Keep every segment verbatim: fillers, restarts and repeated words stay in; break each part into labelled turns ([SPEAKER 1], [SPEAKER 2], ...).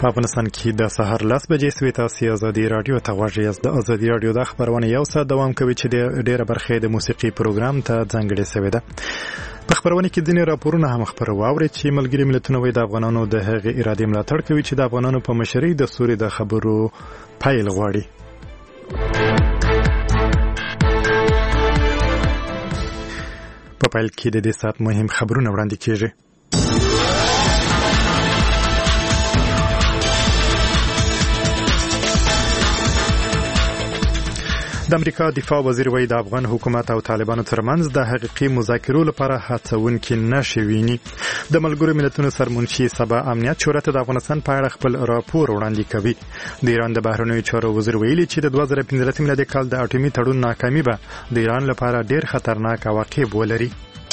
[SPEAKER 1] په افغانستان کې د سهار لس بجې سوي تاسو ازادي رادیو ته غواړئ یاست. د ازادي رادیو د خبرونه یو ساعت دوام کوي چې د ډیره برخه د موسیقي پروګرام ته ځانګړې شوې ده. په خبرونه کې ځینې راپورونه هم خبرو واوري چې ملګري ملتونه وایي د افغانانو د هغې ارادې ملاتړ کوي چې د افغانانو په مشرۍ د سوري د خبرو پیل غواړي. په پیل کې د دې ساعت مهم خبرونه وړاندې کیږي. د امریکا دفاع وزیر وایي د افغان حکومت او طالبانو ترمنځ د حقیقي مذاکرو لپاره هڅونکې نښې ویني. د ملګرو ملتونو سرمنشي سبا امنیت شورا ته د افغانستان په اړه خپل راپور وړاندې کوي. د ایران د بهرنیو چارو وزیر ویلي چې د دوه زره پنځلسم میلادي کال د اټومي تړون ناکامي به د ایران لپاره ډېر خطرناک عواقب ولري.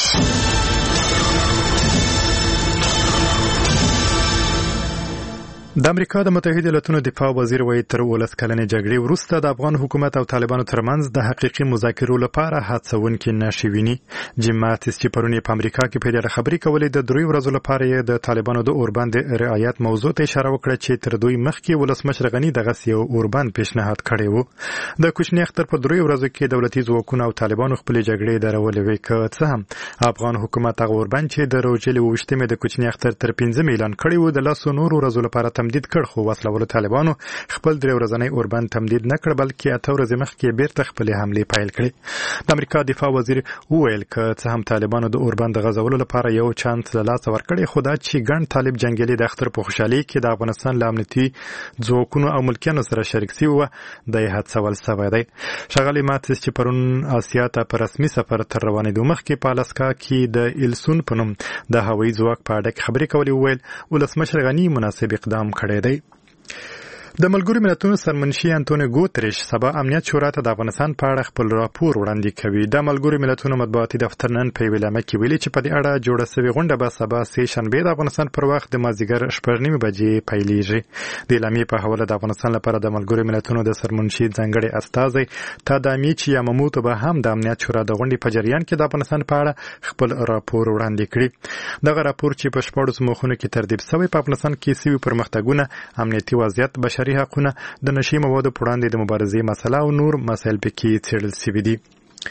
[SPEAKER 1] د امریکا د متحده ایالاتو دفاع وزیر وایي تر ولس کلنې جګړې وروسته د افغان حکومت او طالبانو ترمنځ د حقیقي مذاکرو لپاره هڅونکې نښې ویني. جیم ماتیس چې پرون په امریکا کې په دې اړه خبرې کولې د دریو ورځو لپاره یې د طالبانو د اوربند رعایت موضوع ته اشاره وکړه چې تر دوی مخکې ولسمشر غني دغه یو اوربند پیشنهاد کړی و. د کوچني اختر په دریو ورځو کې دولتي ځواکونه او طالبانو خپل جګړې درولې وې که څه هم افغان حکومت هغه اوربند چې د روزلې وشتمه د کوچني اختر تر پنځم اعلان کړی و د لاسو نورو ورځو لپاره تمدید کړ، خو وسلوالو طالبانو خپل درې ورځنی اوربند تمدید نه کړ بلکې اته ورځې مخکې بیرته خپل حمله پیل کړې. د امریکا دفاع وزیر وویل که څه هم طالبانو د اوربند غځولو لپاره یو چانس له لاسه ورکړی، خو دا چې ګڼ طالب جنگیالي د اختر په خوشحالۍ کې د افغانستان له امنیتي ځواکونو او ملکیانو سره شریک شوي وو د یې هڅول سوی دی. ښاغلي ماتیس چې پرون اسیا ته په رسمي سفر تر روانېدو مخکې په الاسکا کې د ایلسون په نوم د هوایي ځواک په اړه خبرې کولې وویل ولسمشر غني مناسب اقدام کړی دی. د ملګرو ملتونو سرمنشي انټونیو ګوتریش سبا امنیت شورا ته د افغانستان په اړه خپل راپور وړاندې کوي. د ملګرو ملتونو مطبوعاتي دفتر نن په یوه اعلامیه کې ویلي چې په دې اړه جوړه شوې غونډه به سبا سې شنبې د افغانستان پر وخت د مازدیګر شپږ نیمې بجې پیلیږي. د اعلامیې په حواله د افغانستان لپاره د ملګرو ملتونو د سرمنشي ځانګړي استازی تادامیچ یاماموتو به هم د امنیت شورا د غونډې په جریان کې د افغانستان په اړه خپل راپور وړاندې کړي. دغه راپور چې په شپږ مخونو کې ترتیب شوی په افغانستان کې سوي پرمختګونه، امنیتي وضعیت، بشري حقونه، د نشي موادو پر وړاندې د مبارزې مسله او نور مسایل پکې څیړل شوي دي.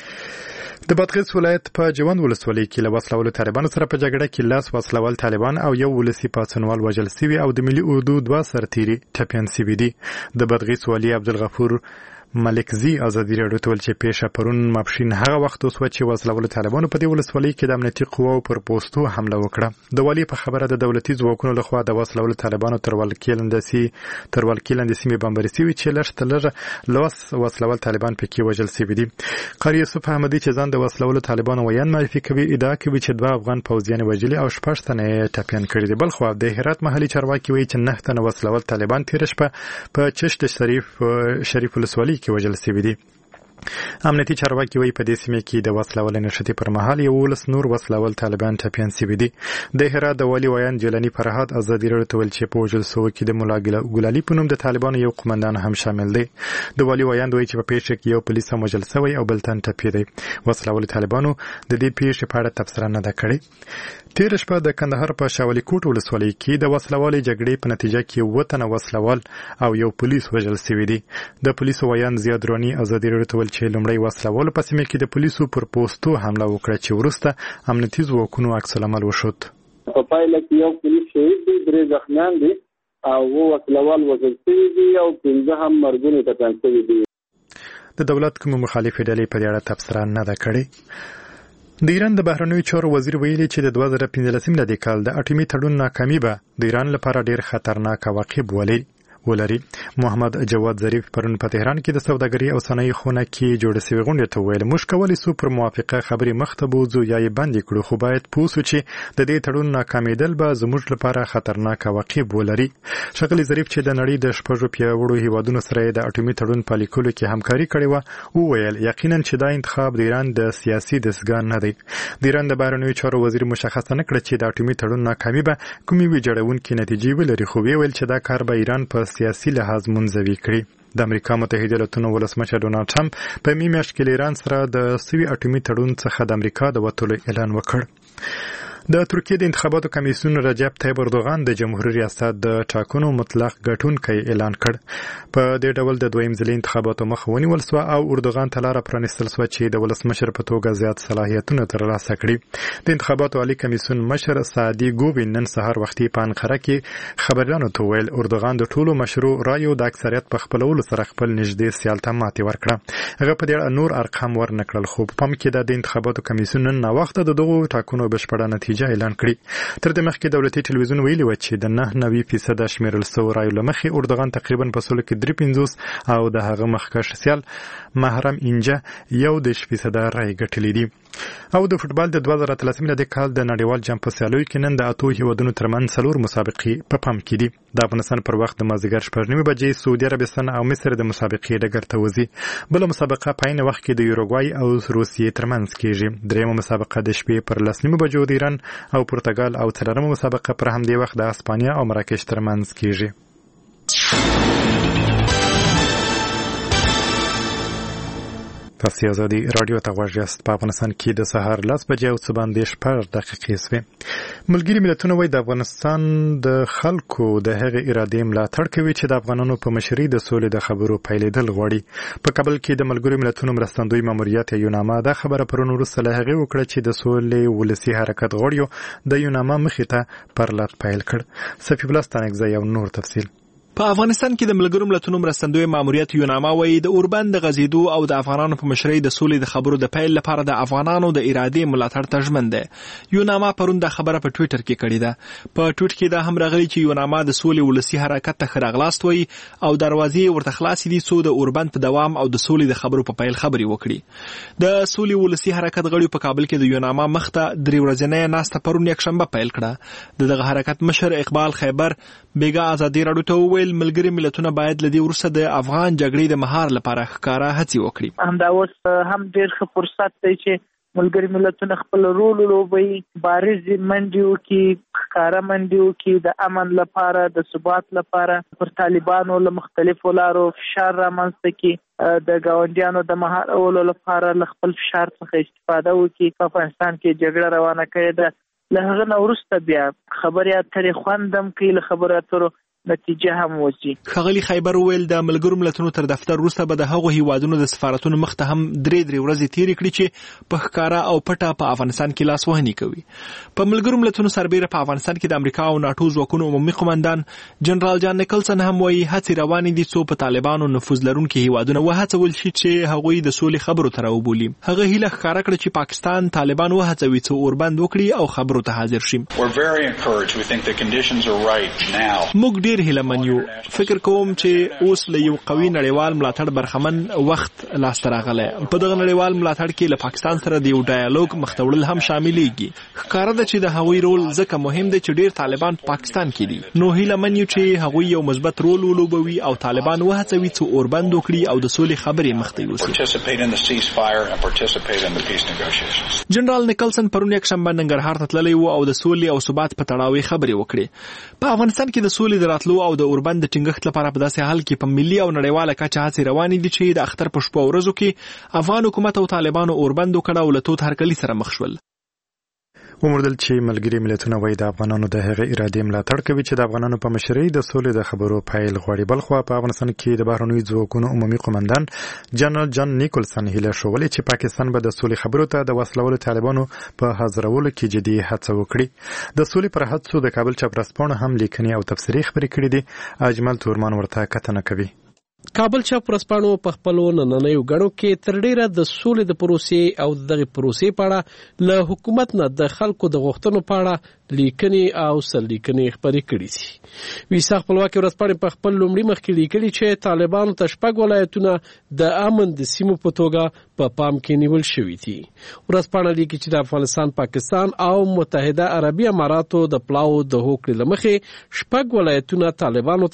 [SPEAKER 1] د بادغیس ولایت په جوند ولسوالۍ کې له وسلوالو طالبانو سره په جګړه کې لاس وسلوال طالبان او یو ولسي پاڅونوال وژل شوي او د ملي اردو دوه سرتیري ټپیان شوي دي. د بادغیس والي عبدالغفور ملکزي ازادي راډیو ته ویل چې پیښه پرون ماپښین هغه وخت وسوه چې وسلوالو طالبانو په دې ولسوالۍ کې د امنیتي قواو پر پوستو حمله وکړه. د والي په خبره د دولتي ځواکونو لخوا د وسلوالو طالبانو تر ولکې لاندې تر ولکې لاندې سیمې بمباري شوي چې لږ تر لږه لس وسلوال طالبان پکې وژل شوي دي. قاری یوسف احمدي چې ځان د وسلوالو طالبانو ویان معرفي کوي ادعا کوي چې دوه افغان پوځیان وژلي او شپږ تنه ټپیان کړي دي. بل خو د هرات محلي چارواکي وایي چې نه تنه وسلوال طالبان تیر شپه په چشت شریف شریف ولسوالۍ کې وژل شوي دي. امنیتي چارواکي وایي په دې سیمه کې د وسلوال نشټي پر مهال یولس نور وسلوال طالبان ټپیان شوي دي. د هرات د والي ویان جیلانی فرهاد ازادي راډیو ته ویل چې په وژل شوو کې د ملا ګلالي په نوم د طالبانو یو قومندان هم شامل دی. د والي ویان وایي چې په پیښه کې یو پولیس هم وژل شوی او بل تن ټپي دی. وسلوال طالبانو د دې پیښې په اړه تبصره نه ده کړې. تیر شپه د کندهار په شاولي کوټ ولسوالۍ کې د وسلوالې جګړې په نتیجه کې اووه تنه وسلوال او یو پولیس وژل شوي دي. د پولیسو ویان زیاد رونی ازادي راډیو ته ویل چې لومړی وسلوالو په سیمه کې د پولیسو پر پوستو حمله وکړه چې وروسته امنیتي ځواکونو عکس العمل وښود.
[SPEAKER 2] په پایله کې یو پولیس شهید دی، درې زخمیان دي او اووه وسلوال وژل شوي دي او پنځه هم مرګونې ټپیان شوي دي. د دولت کومې مخالفې ډلې په دې اړه تبصره نه ده کړې. د ایران د بهرنیو چارو وزیر ویلي چې د دوه زره پنځلسم میلادي کال د اټومي تړون ناکامي به د ایران لپاره ډېر خطرناک عواقب ولري. ولري محمد جواد ظریف پرون په تهران کې د سوداګرۍ او صنایع خونه کې جوړه شوې غونډې ته ویل موږ کولی سو پر موافقه خبرې مخته بوځو یا یې بندې کړو، خو باید پوه سو چې د دې تړون ناکامېدل به زموږ لپاره خطرناک عواقب ولري. ښاغلي ظریف چې د نړۍ د شپږو پیاوړو هیوادونو سره د اټومي تړون په لیکلو کې همکاري کړې وه وویل یقینا چې دا انتخاب د ایران د سیاسي دستګاه نه دی. د ایران د بهرنیو چارو وزیر مشخصه نه کړه چې د اټومي تړون ناکامي به کومې ویجاړونکې نتیجې ولري، خو ویل چې دا کار به ایران په سیاسي لحاظ منزوي کړي. د امریکا متحده ایالاتونو ولسمشر ډونالډ ټرمپ په مې میاشت کې ایران سره د سوي اټومي تړون څخه د امریکا د وتلو اعلان وکړ.
[SPEAKER 1] د ترکیه د انتخاباتو کمیسیون رجب طیب اردوغان د جمهوریت ریاست د ټاکنو مطلق ګټونکی اعلان کړ. په دې ډول د دویم ځلي انتخاباتو مخ ونیول سو او اردوغان ته لاره پرانیستل سو چې د ولسمشر په توګه زیات صلاحیتونه ترلاسه کړي. د انتخاباتو عالی کمیسیون مشر سعدي ګوبین نن سهار وختي په انقره کې خبريالانو ته ویل اردوغان د ټولو مشروع رایو د اکثریت په خپلولو سره خپل نږدې سیال ته ماتې ورکړه. هغه په دې نور ارقام ورنکړل خو په پام کې د انتخاباتو کمیسیون نن وخت د دغو ټاکنو بشپړه نتیجه اعلان کړی. تر دې مخکې دولتي ټلویزیون ویلي و چې د نه نوي فیصد شمیرل سو رایو لمخې اردوغان تقریبا په سلو کې درې پنځوس او د هغه مخکښ سیال محرم انجه یو دېرش فیصده رای ګټلې دي. او د فوتبال د دوه زره اتلسم میلادي کال د نړیوال جام په سیالیو کې نن د اتو هیوادونو ترمنځ څلور مسابقې په پام کې دي. د افغانستان پر وخت د مازدیګر شپږ نیمې بجې سعودي عربستان او مصر د مسابقې ډګر ته وځي. بله مسابقه په عین وخت کې د یوروګوای او روسیې ترمنځ کېږي. دریمه مسابقه د شپې پر لس نیمې بجو د ایران او پرتګال او څلورمه مسابقه پر همدې وخت د اسپانیا او مراکش ترمنځ کېږي. تاسو آزادي رادیو ته غوږ یاست. په افغانستان کې د سهار لس بجې او څه باندې شپږ دقیقې شوې. ملګري ملتونه وایي د افغانستان د خلکو د هغې ارادې ملاتړ کوي چې د افغانانو په مشرۍ د سولې د خبرو پیلېدل غواړي. په کابل کې د ملګرو ملتونو مرستندوی ماموریت یوناما دا خبره پرون وروسته له هغې وکړه چې د سولې ولسي حرکت غړیو د یوناما مخې ته پرلط پیل کړ. صفي الله ستانکزی یو نور تفصیل.
[SPEAKER 3] په افغانستان کې د ملګرو ملتونو مرستندوی ماموریت یوناما وایي د اوربند د غزیدو او د افغانانو په مشرۍ د سولې د خبرو د پیل لپاره د افغانانو د ارادې ملاتړ ته ژمن دی. یوناما پرون د خبره په ټویټر کې کړې ده. په ټویټ کې دا هم راغلی چې یوناما د سولې ولسي حرکت ته ښه راغلاست وایي او دروازې ورته خلاصې دي څو د اوربند په دوام او د سولې د خبرو په پیل خبرې وکړي. د سولې ولسي حرکت غړي په کابل کې د یوناما مخته درې ورځنۍ ناسته پرون یکشنبه پیل کړه. دغه حرکت مشر اقبال خیبر بیګا ازادي راډیو ته وویل ملګري ملتونه باید لدی وروسته د افغان جګړې د مهار لپاره ښکارا هڅې وکړي.
[SPEAKER 4] همدا اوس هم ډېر ښه فرصت دی چې ملګري ملتونه خپل رول ولوبوي، بارز منډې وکړي، ښکارا منډې وکړي د امن لپاره، د ثبات لپاره، پر طالبانو له مختلفو لارو فشار رامنځته کړي، د ګاونډیانو د مهارولو لپاره له خپل فشار څخه استفاده وکړي. په افغانستان کې جګړه روانه کړې ده. له هغه نه وروسته بیا خبرې اترې خوند هم کوي، له خبرو اترو نتیجه هم وځي.
[SPEAKER 3] ښاغلي خیبر وویل د ملګرو ملتونو تر دفتر وروسته به د هغو هیوادونو د سفارتونو مخ ته هم درې درې ورځې تېرې کړي چې په ښکاره او پټه په افغانستان کې لاسوهنې کوي. په ملګرو ملتونو سربیره په افغانستان کې د امریکا او ناټو ځواکونو عمومي قومندان جنرال جان نیکلسن هم وایي هڅې روانې دي څو په طالبانو نفوذ لرونکي هیوادونه وهڅول شي چې هغوی د سولې خبرو ته راوبولي. هغه هیله ښکاره کړه چې پاکستان طالبان وهڅوي څو اوربند وکړي او خبرو ته حاضر شي. موږ ډېر هیلهمن یو. فکر کوم چې اوس له یو قوي نړیوال ملاتړ برخمن وخت لاسته راغلی. په دغه نړیوال ملاتړ کې له پاکستان سره د یو ډایالوګ مخ ته وړل هم شاملېږي. ښکاره ده چې د هغوی رول ځکه مهم دی چې ډېر طالبان په پاکستان کې دي. نو هیلهمن یو چې هغوی یو مثبت رول ولوبوي او طالبان وهڅوي چې اوربند وکړي او د سولې خبرې مخ ته یوسي. جنرال نیکلسن پرون یکشنبه ننګرهار ته تللی و او د سولې او ثبات په تړاو خبرې وکړې. په افغانستان کې د سولې د راتلو او د اوربند د ټینګښت لپاره په داسې حال کې په ملي او نړیواله کچه هڅې روانې دي چې د اختر په شپو ورځو کې افغان حکومت او طالبانو اوربند وکړه او له تود هرکلي سره مخ شول.
[SPEAKER 1] وموندل چې ملګري ملتونه وایي د افغانانو د هغې ارادې ملاتړ کوي چې د افغانانو په مشرۍ د سولې د خبرو پیل غواړي. بلخوا په افغانستان کې د بهرنیو ځواکونو عمومي قومندان جنرال جان نیکلسن هیله ښودلې چې پاکستان به د سولې خبرو ته د وسلوالو طالبانو په حاضرولو کې جدي هڅه وکړي. د سولې پر هڅو د کابل چاپرسپاڼه هم لیکنې او تبصرې خپرې کړې دي. اجمل تورمان ورته کتنه کوي.
[SPEAKER 5] کابل چاپ ورځپاڼو په خپلو نننیو غړو کې تر ډیره د سولې د پروسې او دغه پروسې په اړه له حکومت نه د خلکو د غوښتنو په اړه لیکنې او سرلیکنې خپرې کړې دي. ویسا خپلواکي ورځپاڼې په خپل لومړي مخ کې لیکلي چې طالبانو ته شپږ ولایتونه د امن د سیمو په توګه په پام کې نیول شوي دي. ورځپاڼه لیکي چې د افغانستان، پاکستان او متحده عربي اماراتو د پلاو د هوکړې له مخې شپږ ولایتونه طالبانو ته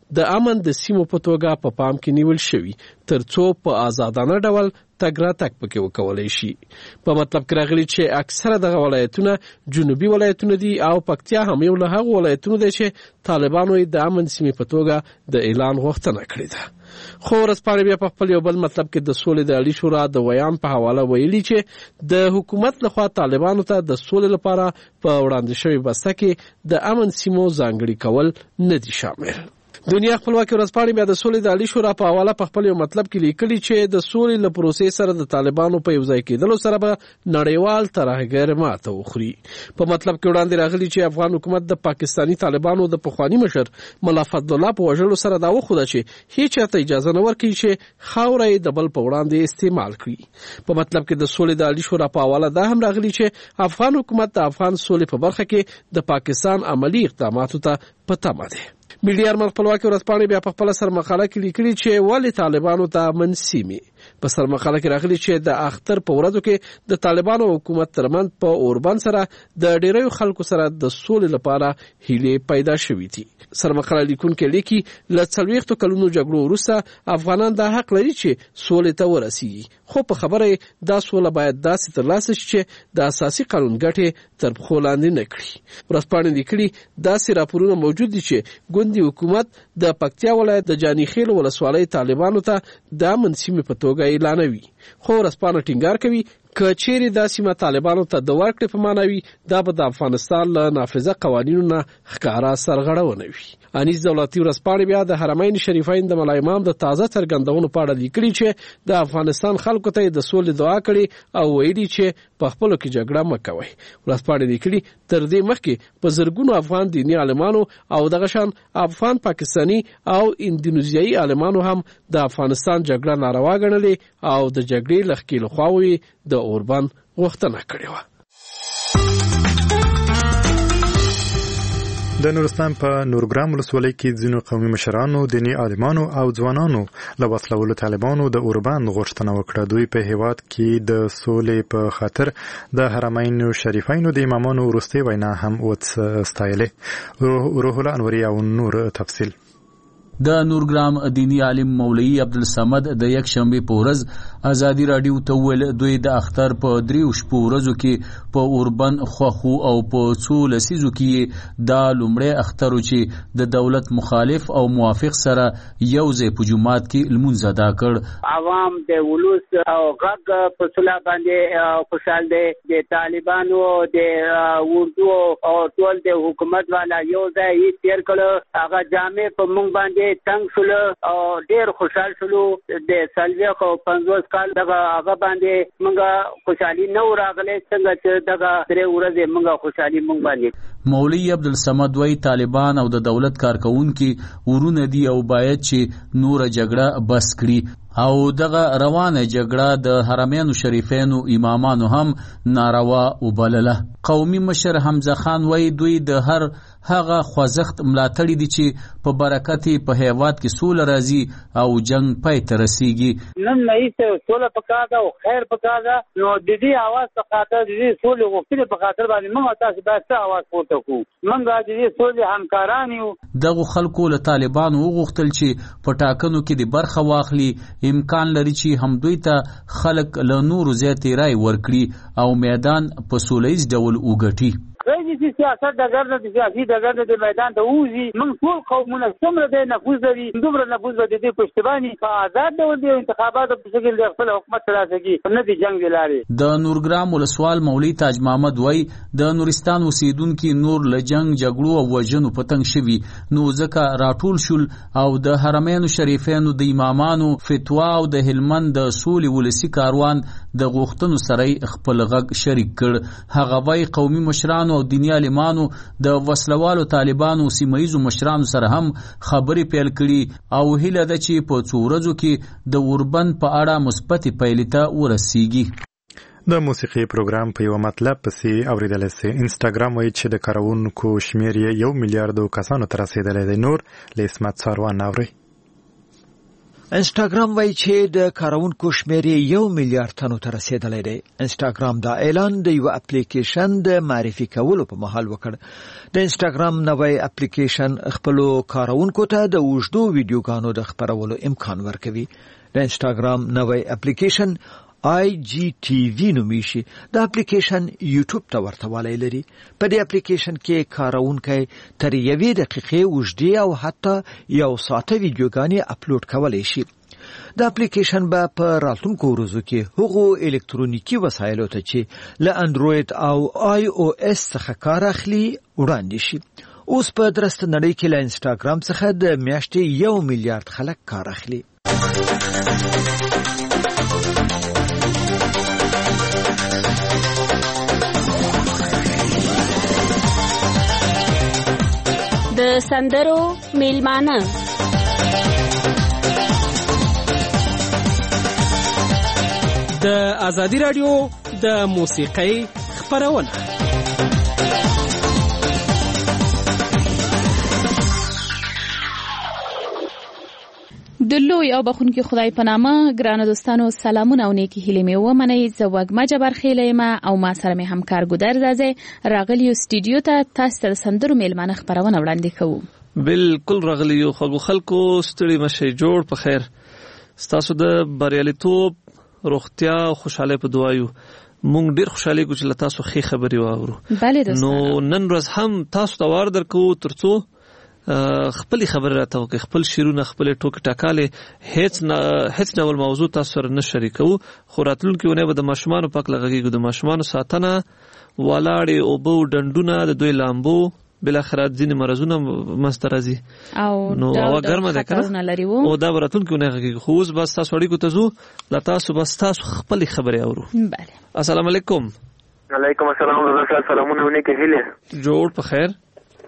[SPEAKER 5] د امن د سیمو په توګه په پام کې نیول شوی ترڅو په آزادانه ډول تګ راتګ پکې وکولای شي. په مطلب کې راغلي چې اکثره دغه ولایتونه جنوبي ولایتونه دي او پکتیا هم یو له هغو ولایتونو دی چې طالبانو د امن سیمې په توګه د اعلان غوښتنه کړې ده. خو ورځپاڼې بیا په خپل یو بل مطلب کې د سولې د عالي شورا د ویان په حواله ویلي چې د حکومت لخوا طالبانو ته د سولې لپاره په وړاندې شوی بسته کې د امن سیمو ځانګړي کول نه دي شامل. دنیا خپلواکي ورځپاڼې بیا د سولې د عالي شورا په حواله په خپل یو مطلب کې لیکلي چې د سولې له پروسې سره د طالبانو په یو ځای کېدلو سره به نړیوال ترهګر ماته وخوري. په مطلب کې وړاندې راغلي چې افغان حکومت د پاکستاني طالبانو د پخواني مشر ملا فضل الله په وژلو سره دا وښوده چې هیڅ چاته اجازه نه ورکوي چې خاوره یې د بل په وړاندې استعمال کړي. په مطلب کې د سولې د عالي شورا په حواله دا هم راغلي چې افغان حکومت د افغان سولې په برخه کې د پاکستان عملی اقداماتو ته په تمه دی. میډیا ارمان خپلواکي ورځپاڼې بیا په خپل سرمقاله کې لیکلي چې ولې طالبانو ته امن سیمې. په سرمقاله کې راغلي چې د اختر په ورځو کې د طالبانو حکومت ترمنځ په اوربند سره د ډیرو خلکو سره د سولې لپاره هیلې پیدا شوې دي. سرمقاله لیکونکي لیکي له څلوېښتو کلونو جګړو وروسته افغانان دا حق لري چې سولې ته ورسیږي، خو په خبره دا سوله باید داسې ترلاسه شي چې د اساسي قانون ګټې تر پښو لاندې نه کړي. ورځپاڼې لیکلي داسې راپورونه موجود دي چې ګوندي حکومت د پکتیا ولایت د جاني خیل ولسوالۍ طالبانو ته د امن سیمې په توګه اعلانوي. خو ورځپاڼه ټینګار کوي که چیرې دا سیمه طالبانو ته د ورکړې په معنا وي، دا به د افغانستان له نافذه قوانینو نه ښکاره سرغړونه وي. انیس دولتي ورځپاڼې بیا د حرمین شریفین د ملا امام د تازه څرګندونو په اړه لیکلي چې د افغانستان خلکو ته د سولې دعا کړې او ویلي چې په خپلو کې جګړه مه کوئ. ورځپاڼې لیکلي تر دې مخکې په زرګونو افغان دیني عالمانو او دغه شان افغان پاکستاني او اندونیزیایي عالمانو هم د افغانستان جګړه ناروا ګڼلې او د جګړې له ښکېلو خواوې د اوربند غوښتنه کړې وه.
[SPEAKER 1] د نورستان په نورګرام ولسوالۍ کې ځینو قومي مشرانو، دیني عالمانو او ځوانانو له وسلولو طالبانو د اوربند غوښتنه وکړه. دوی په هیواد کې د سولې په خاطر د حرمین شریفینو د امامانو وروستۍ وینا هم وستایلې. روح الله انوري او نور تفصیل.
[SPEAKER 6] د نورګرام دینی عالم مولوی عبدالصمد د یک شنبه په ورځ ازادي رادیو ته ویل دوی د اختر په دریو شپو ورځو کې په اوربند خوخو او په څو لسیزو کې دا لومړی اختر چې د دولت مخالف او موافق سره یو ځای په جماعت کې لمونځ ادا کړ.
[SPEAKER 7] عوام د ولوس او غږ په صلاح باندې خوشحال دي. د طالبانو د اردو او ټول د حکومت والا یو ځای یې تیر کړ. هغه جامع په مونږ باندې څنګه شلو او ډیر خوشحال شلو. د سلويخ او پنځوس کال دغه هغه باندې موږ خوشحالي نه راغله څنګه چې دغه درې ورځې موږ خوشحالي موږ باندې.
[SPEAKER 6] مولوی عبدالصمد وی طالبان او د دولت کارکونکي ورونه دي او باید چې نور جګړه بس کړي او دغه روانه جګړه د حرمین شریفینو امامانو هم ناروا وبلله. قومي مشر حمزه خان وی دوی د هر هغه خوځښت ملاتړي دي چې په برکت په هیواد کې سوله راځي او جنگ پای ته رسیږي.
[SPEAKER 7] نن نه یې سوله پکاره او خیر پکاره، نو د دې आवाज په خاطر د دې سولې غوښتنې په خاطر باندې موږ تاسو باید څه आवाज پورته کوو. موږ د دې سولې همکاران یو.
[SPEAKER 6] دغه خلکو له طالبانو وغوښتل چې په ټاکنو کې د برخه واخلي. امکان لري چې هم دوی ته خلک له نورو زیاتې رای ورکړي او میدان په سولیز ډول وګټي.
[SPEAKER 7] غیر سیاست دغه د سیاسي دغه د میدان ته وځي. موږ ټول قومونه څومره د نفوذ لري، دومره نفوذ به د پښتبانی په آزاد ډول د انتخاباتو په شکل د خپل حکومت ترلاسه نه دي جنگ لاري.
[SPEAKER 6] د نورګرام ولسوال مولوی تاج محمد وای د نورستان اوسیدونکو نور له جنگ جګړو او وژنو پتنګ شوي، نو ځکه راټول شول او د حرمین شریفینو د امامانو فتوا او د هلمند د سولې ولسی کاروان د غوښتنو سره خپل غږ شریک کړ. هغه وای قومي مشرانو او دینی عالمانو د وسلوالو طالبانو سیمایزو مشرانو سره هم خبرې پیل کړي او هیله ده چې په څو ورځو کې د اوربند په اړه مثبت پیلې ته ورسیږي.
[SPEAKER 1] د موسیقي پروګرام په یو مطلب پسې اوریدل سي. انسټاګرام وایي چې د کارونکو شمیر یې یو میلیارډ کسانو ته رسیدلی دی. نور له اسمت ساروان اوري.
[SPEAKER 8] انسټاګرام وایي چې د کارونکو شمېر یو میلیارډ تنو ته رسیدلی دی. انسټاګرام دا اعلان د یو اپلیکیشن د معرفي کولو په مهال وکړ. د انسټاګرام نوی اپلیکیشن خپلو کارونکو ته د اوږدو ویډیوګانو د خپرولو امکان ورکوي. د انسټاګرام نوی اپلیکیشن آی جی ټي وي نومیږي. د اپلیکیشن یوټیوب ته ورته والی لري. په دې اپلیکیشن کې کارونکی تر یوې دقیقې اوږدې او حتی یو ساعته ویډیوګانې اپلوډ کولی شي. د اپلیکیشن به په راتلونکو ورځو کې هغو الکترونیکي وسایلو ته چې له انډروید او آی او اس څخه کار اخلي وړاندې شي. اوس په درسته نړۍ کې له انسټاګرام څخه د میاشتې یو میلیارډ خلک کار اخلي.
[SPEAKER 9] د سندرو میلمانه
[SPEAKER 5] د ازادي رادیو د موسیقۍ خپرونه.
[SPEAKER 10] د لوی او بخونکي خدای په نامه ګرانو دوستانو سلامونه او نیکی هیلې مې ومنئ. زه وږمه جبرخیلی یم او ما سره مې همکار ګودر زازی راغلی سټوډیو ته تاسو ته د سندرو میلمانه خپرونه وړاندې کوو.
[SPEAKER 3] بالکل راغلی یو خلکو خلکو ستړي مشي جوړ په خیر. ستاسو د بریالیتوب روغتیا او خوشحالۍ په دعایو. مونږ ډیر خوشحالي کوو چې تاسو ښې خبرې واورو.
[SPEAKER 10] بله دوستانو
[SPEAKER 3] نو نن ورځ هم تاسو ته وار درکو ترڅو خپل خبر راته وکړي، خپل شیرونه خپل ټوک ټاکاله هیڅ نه هیڅ ډول موضوع تاسو سره نه شریکو. خو راتلونکي ونه به د ماشومان پاک لګیږي، د ماشومان ساتنه ولاړې او بو ډندونه د دوی لامبو بل اخرات ځینې مرزونه مسترزي
[SPEAKER 10] او
[SPEAKER 3] نو هوا ګرمه ده کنه او دا راتلونکي ونه لګیږي. خو اوس بس تاسو اړیکو ته زو لا تاسو بس تاسو خپل خبرې اورو.
[SPEAKER 10] بله
[SPEAKER 3] السلام علیکم.
[SPEAKER 11] علیکم السلام ورحمۃ سلامونه ونه کېله
[SPEAKER 3] جوړ په خیر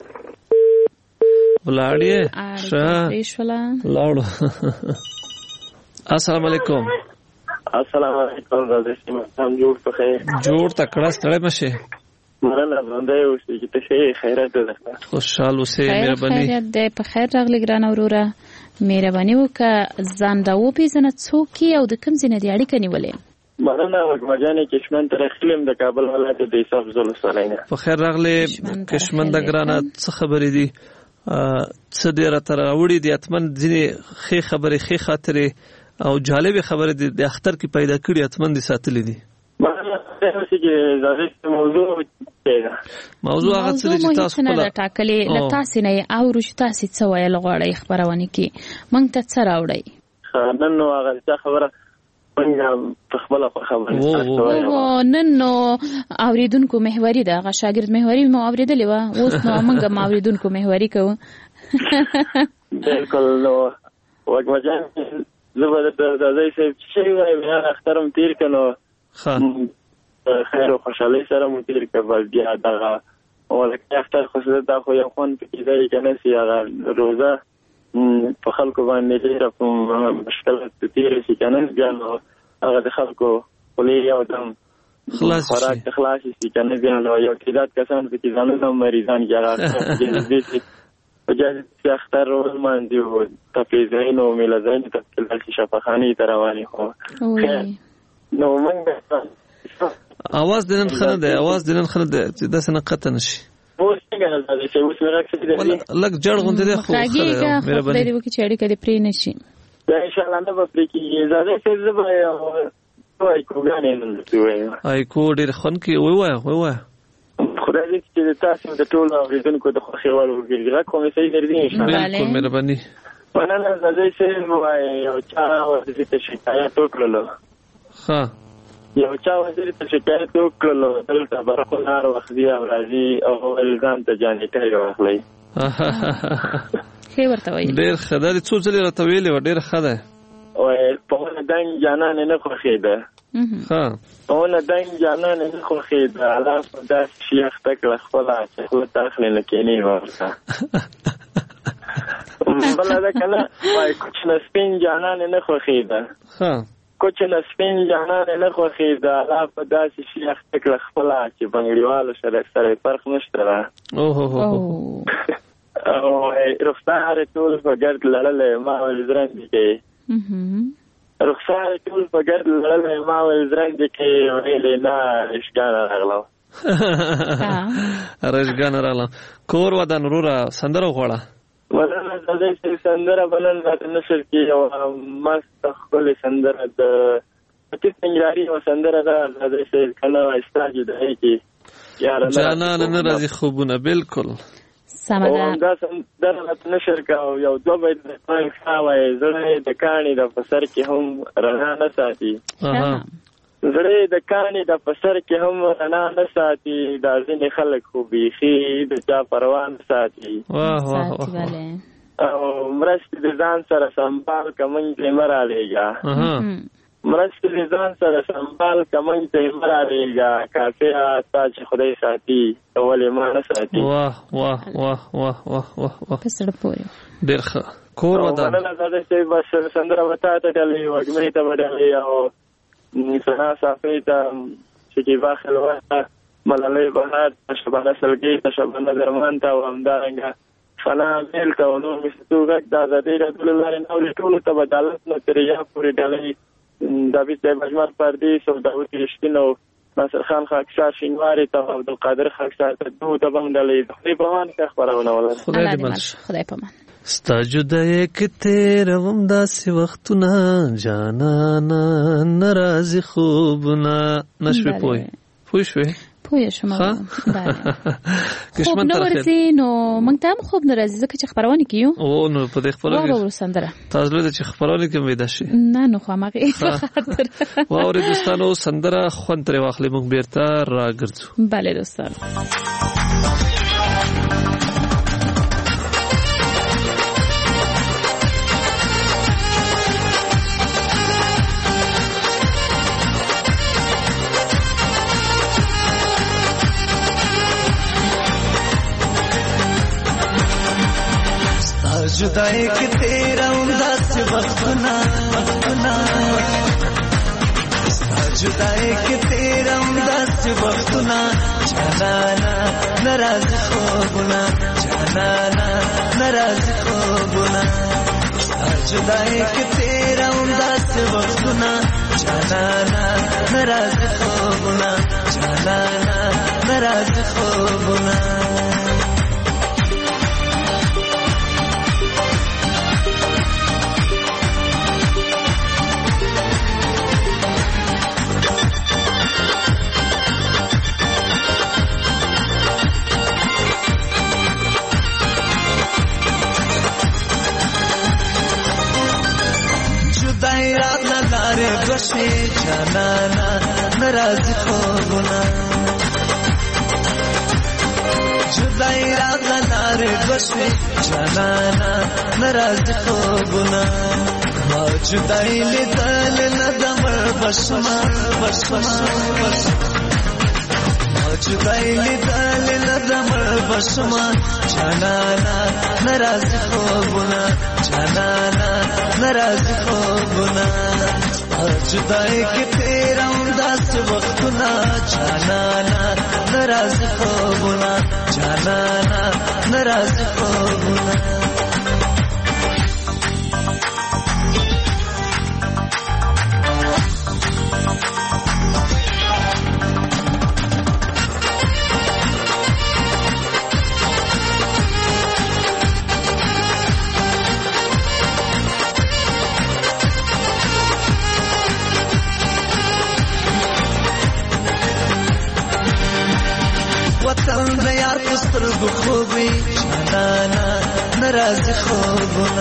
[SPEAKER 3] ولاړې ښه لاړو. السلام علیکم.
[SPEAKER 11] السلام علیکم راځم تم جوړ په خیر
[SPEAKER 3] جوړ تکړه ستړی مشه
[SPEAKER 11] مرنه باندې اوسې چې ته خیرات ده
[SPEAKER 3] خوشحال اوسې مهرباني
[SPEAKER 10] خیرات ده په خیر راغلی ګران اوروره. مهرباني وکړه ځان راوپېژنه څوک یې او د کوم ځای نه دې اړیکه نیولې.
[SPEAKER 11] مرنه وګمجانې کشمن تر خلم د کابل ولایت د حساب زول سره
[SPEAKER 3] په خیر راغلی کشمن د ګرانه څه خبرې دي څه ډیره تر وړي دي اتمن ځینې ښې خبرې ښې خاطرې او جالب خبرې د اختر کې پیدا کړي اتمن دي ساتلې دي.
[SPEAKER 11] موضوع
[SPEAKER 3] موضوع هغه څه چې تاسو
[SPEAKER 10] په لاره ټاکلې له تاسو نه اورو چې تاسو څه وایل غواړئ خبرونه کې مونږ ته څه راوړئ.
[SPEAKER 11] نن نو هغه خبره په خپل خبره
[SPEAKER 10] او نن نو اوریدونکو محوري ده هغه شاګرد محوري مو اوریدلې و اوس نو موږ ما اوریدونکو محوري کوو.
[SPEAKER 11] بالکل نو وګمجان زبر د دای چې شي وای اخترم تیر کنو خیر او خوشحالي سره مو تیر کړ بیا دغه ولکه اختر خوشاله دا خو یو خون پکې دی کنه سی هغه روزه په خلکو باندې ډېر په مشکل تیر شي کنه بیا نو هغه د خلکو ولې یو دم
[SPEAKER 3] خلاص
[SPEAKER 11] شي خلاص شي کنه بیا نو یو تعداد کسان په کې ځانونه مریضان جوړه دي وجه اختر ول ماندي او تفیزین او ملازین تفکل شي شفاخانی تروانی خو نو موږ
[SPEAKER 3] اواز دنن خنه ده اواز دنن خنه ده چې د سنه قطه نشي
[SPEAKER 11] اوس څنګه راځي چې اوس راځي
[SPEAKER 3] دې لګ جړ غونډه ده خو
[SPEAKER 10] مېره باندې دې وکړي چې اړیکه دې پرې نشي
[SPEAKER 11] ان شاء الله نه به پرې کیږي زړه څه زبا وای کوګانې نن دوی
[SPEAKER 3] آی کو ډېر خون کې وای وای وای
[SPEAKER 11] خدای دې چې تاسو د ټول اوریدونکو د خوښي وړ وګړي کومې صحیح درځي ان شاء الله
[SPEAKER 3] بالکل مهرباني.
[SPEAKER 11] ونن زړه څه وای او چا ورته ته شکایت وکړلو
[SPEAKER 3] ها
[SPEAKER 11] یو چا وزیر ته شکایت وکړلو دلته برخوار وخت دی او راځي او الزام ته جانټي واخلي.
[SPEAKER 10] خیر ورته وایي
[SPEAKER 3] ډېر خدای څو ځلې راته ویلې و ډېر خدای
[SPEAKER 11] او په ونه دنګ جانان نه خوښیده
[SPEAKER 3] ها
[SPEAKER 11] په ونه دنګ جانان نه خوښیده الله په داس شیخ تکل خپل چې خو داخله نه کینی ورته بل دا کنه وای کوچ نه سپین جانان نه خوښیده
[SPEAKER 3] ها
[SPEAKER 11] کوچ نه سپین جانان نه خوښیده الله په داس شیخ تکل خپل چې بنګړیوالو سره سره فرق نشته
[SPEAKER 3] او هو هو
[SPEAKER 11] او رفتار ټول په ګرد لړل ما ولزران دي رخصار ټول په ګرد لړل ما ول زرنګ کې ویلې نه اشګان راغلو
[SPEAKER 12] رشګان راغلو کور ودان وروره سندره غواړه
[SPEAKER 11] ولله د دې سندره بلل راته نشر کې یو مست خپل سندره د پټی څنګهاري او سندره ده د دې کله استاج دی کې یار
[SPEAKER 12] جانان نه راځي خوبونه بالکل
[SPEAKER 10] سمدا
[SPEAKER 11] دا سندره راته نشر کا یو دوه بیت د پنځه خاوي زړه د کانی د فسر کې هم رڼا نه ساتي زړه د کانی د فسر کې هم رڼا نه ساتي دا ځینې خلک خو بيخي د چا پروا نه ساتي
[SPEAKER 12] واه واه واه
[SPEAKER 11] او مرستې د ځان سره سمبال کمنګ ته مرالیږي مرستې د ځان سره سمبال کمنګ ته مرالیږي کافي تاج خدای ساتي ولې ما نه ساتي
[SPEAKER 12] واه واه واه واه واه واه واه
[SPEAKER 10] پسړ پوي
[SPEAKER 12] ډېر ښه کور ودان
[SPEAKER 11] ولله دا چې بس سندره وتا ته ډلې وګمې ته ودلې او سنا صافي ته چې باخل واسه ملالي بهار شبانه سلګي ته شبانه درمان ته ومدارنګه فنا بیل ته نو مستوګه د آزادۍ رسول الله نو ټول ته بدالت نو تریا پوری ډلې داوود مجمر پردي سو داوود رښتینو ناصر خان خاکسار شینواری ته عبد القادر خاکسار ته دوه د بنګلې خپل بوان کې خبرونه ولا
[SPEAKER 12] خدای دې مل
[SPEAKER 10] خدای پامان
[SPEAKER 12] ستا جدای کې تیروم داسې وختونه جانانا ناراضي خوبونه نشوي پوي پوي شوي
[SPEAKER 10] پوي شوم بله خوب نو ورځي نو موږ ته هم خوب ناراضي ځکه چې خبرونه کیو
[SPEAKER 12] او نو په دې خبرونه
[SPEAKER 10] واه سندره
[SPEAKER 12] تاسو له چې خبرونه کې وېدا شي
[SPEAKER 10] نه نو خو ماګه
[SPEAKER 12] واو دوستانو سندره خوان تر واخلې موږ بیرته راګرځو
[SPEAKER 10] bale دوستان
[SPEAKER 13] जुदाई के तेरा उदास वक्तना वक्तना जुदाई के तेरा उदास वक्तना जाना नाराज खोबना जाना नाराज खोबना जुदाई के तेरा उदास वक्तना जाना नाराज खोबना जाना नाराज खोबना गोशे जाना नाराज खोबना जुदाई रात नारे गोशे जाना नाराज खोबना जुदाई ले दल नदम बसमा बसमा जुदाई ले दल नदम बसमा जाना नाराज खोबना जाना नाराज खोबना जुदाई के तेरा उदास वक्तना जाना नाराज खोबना जाना नाराज खोबना وطن یار پستر خوبی جانا ناراض خوبنا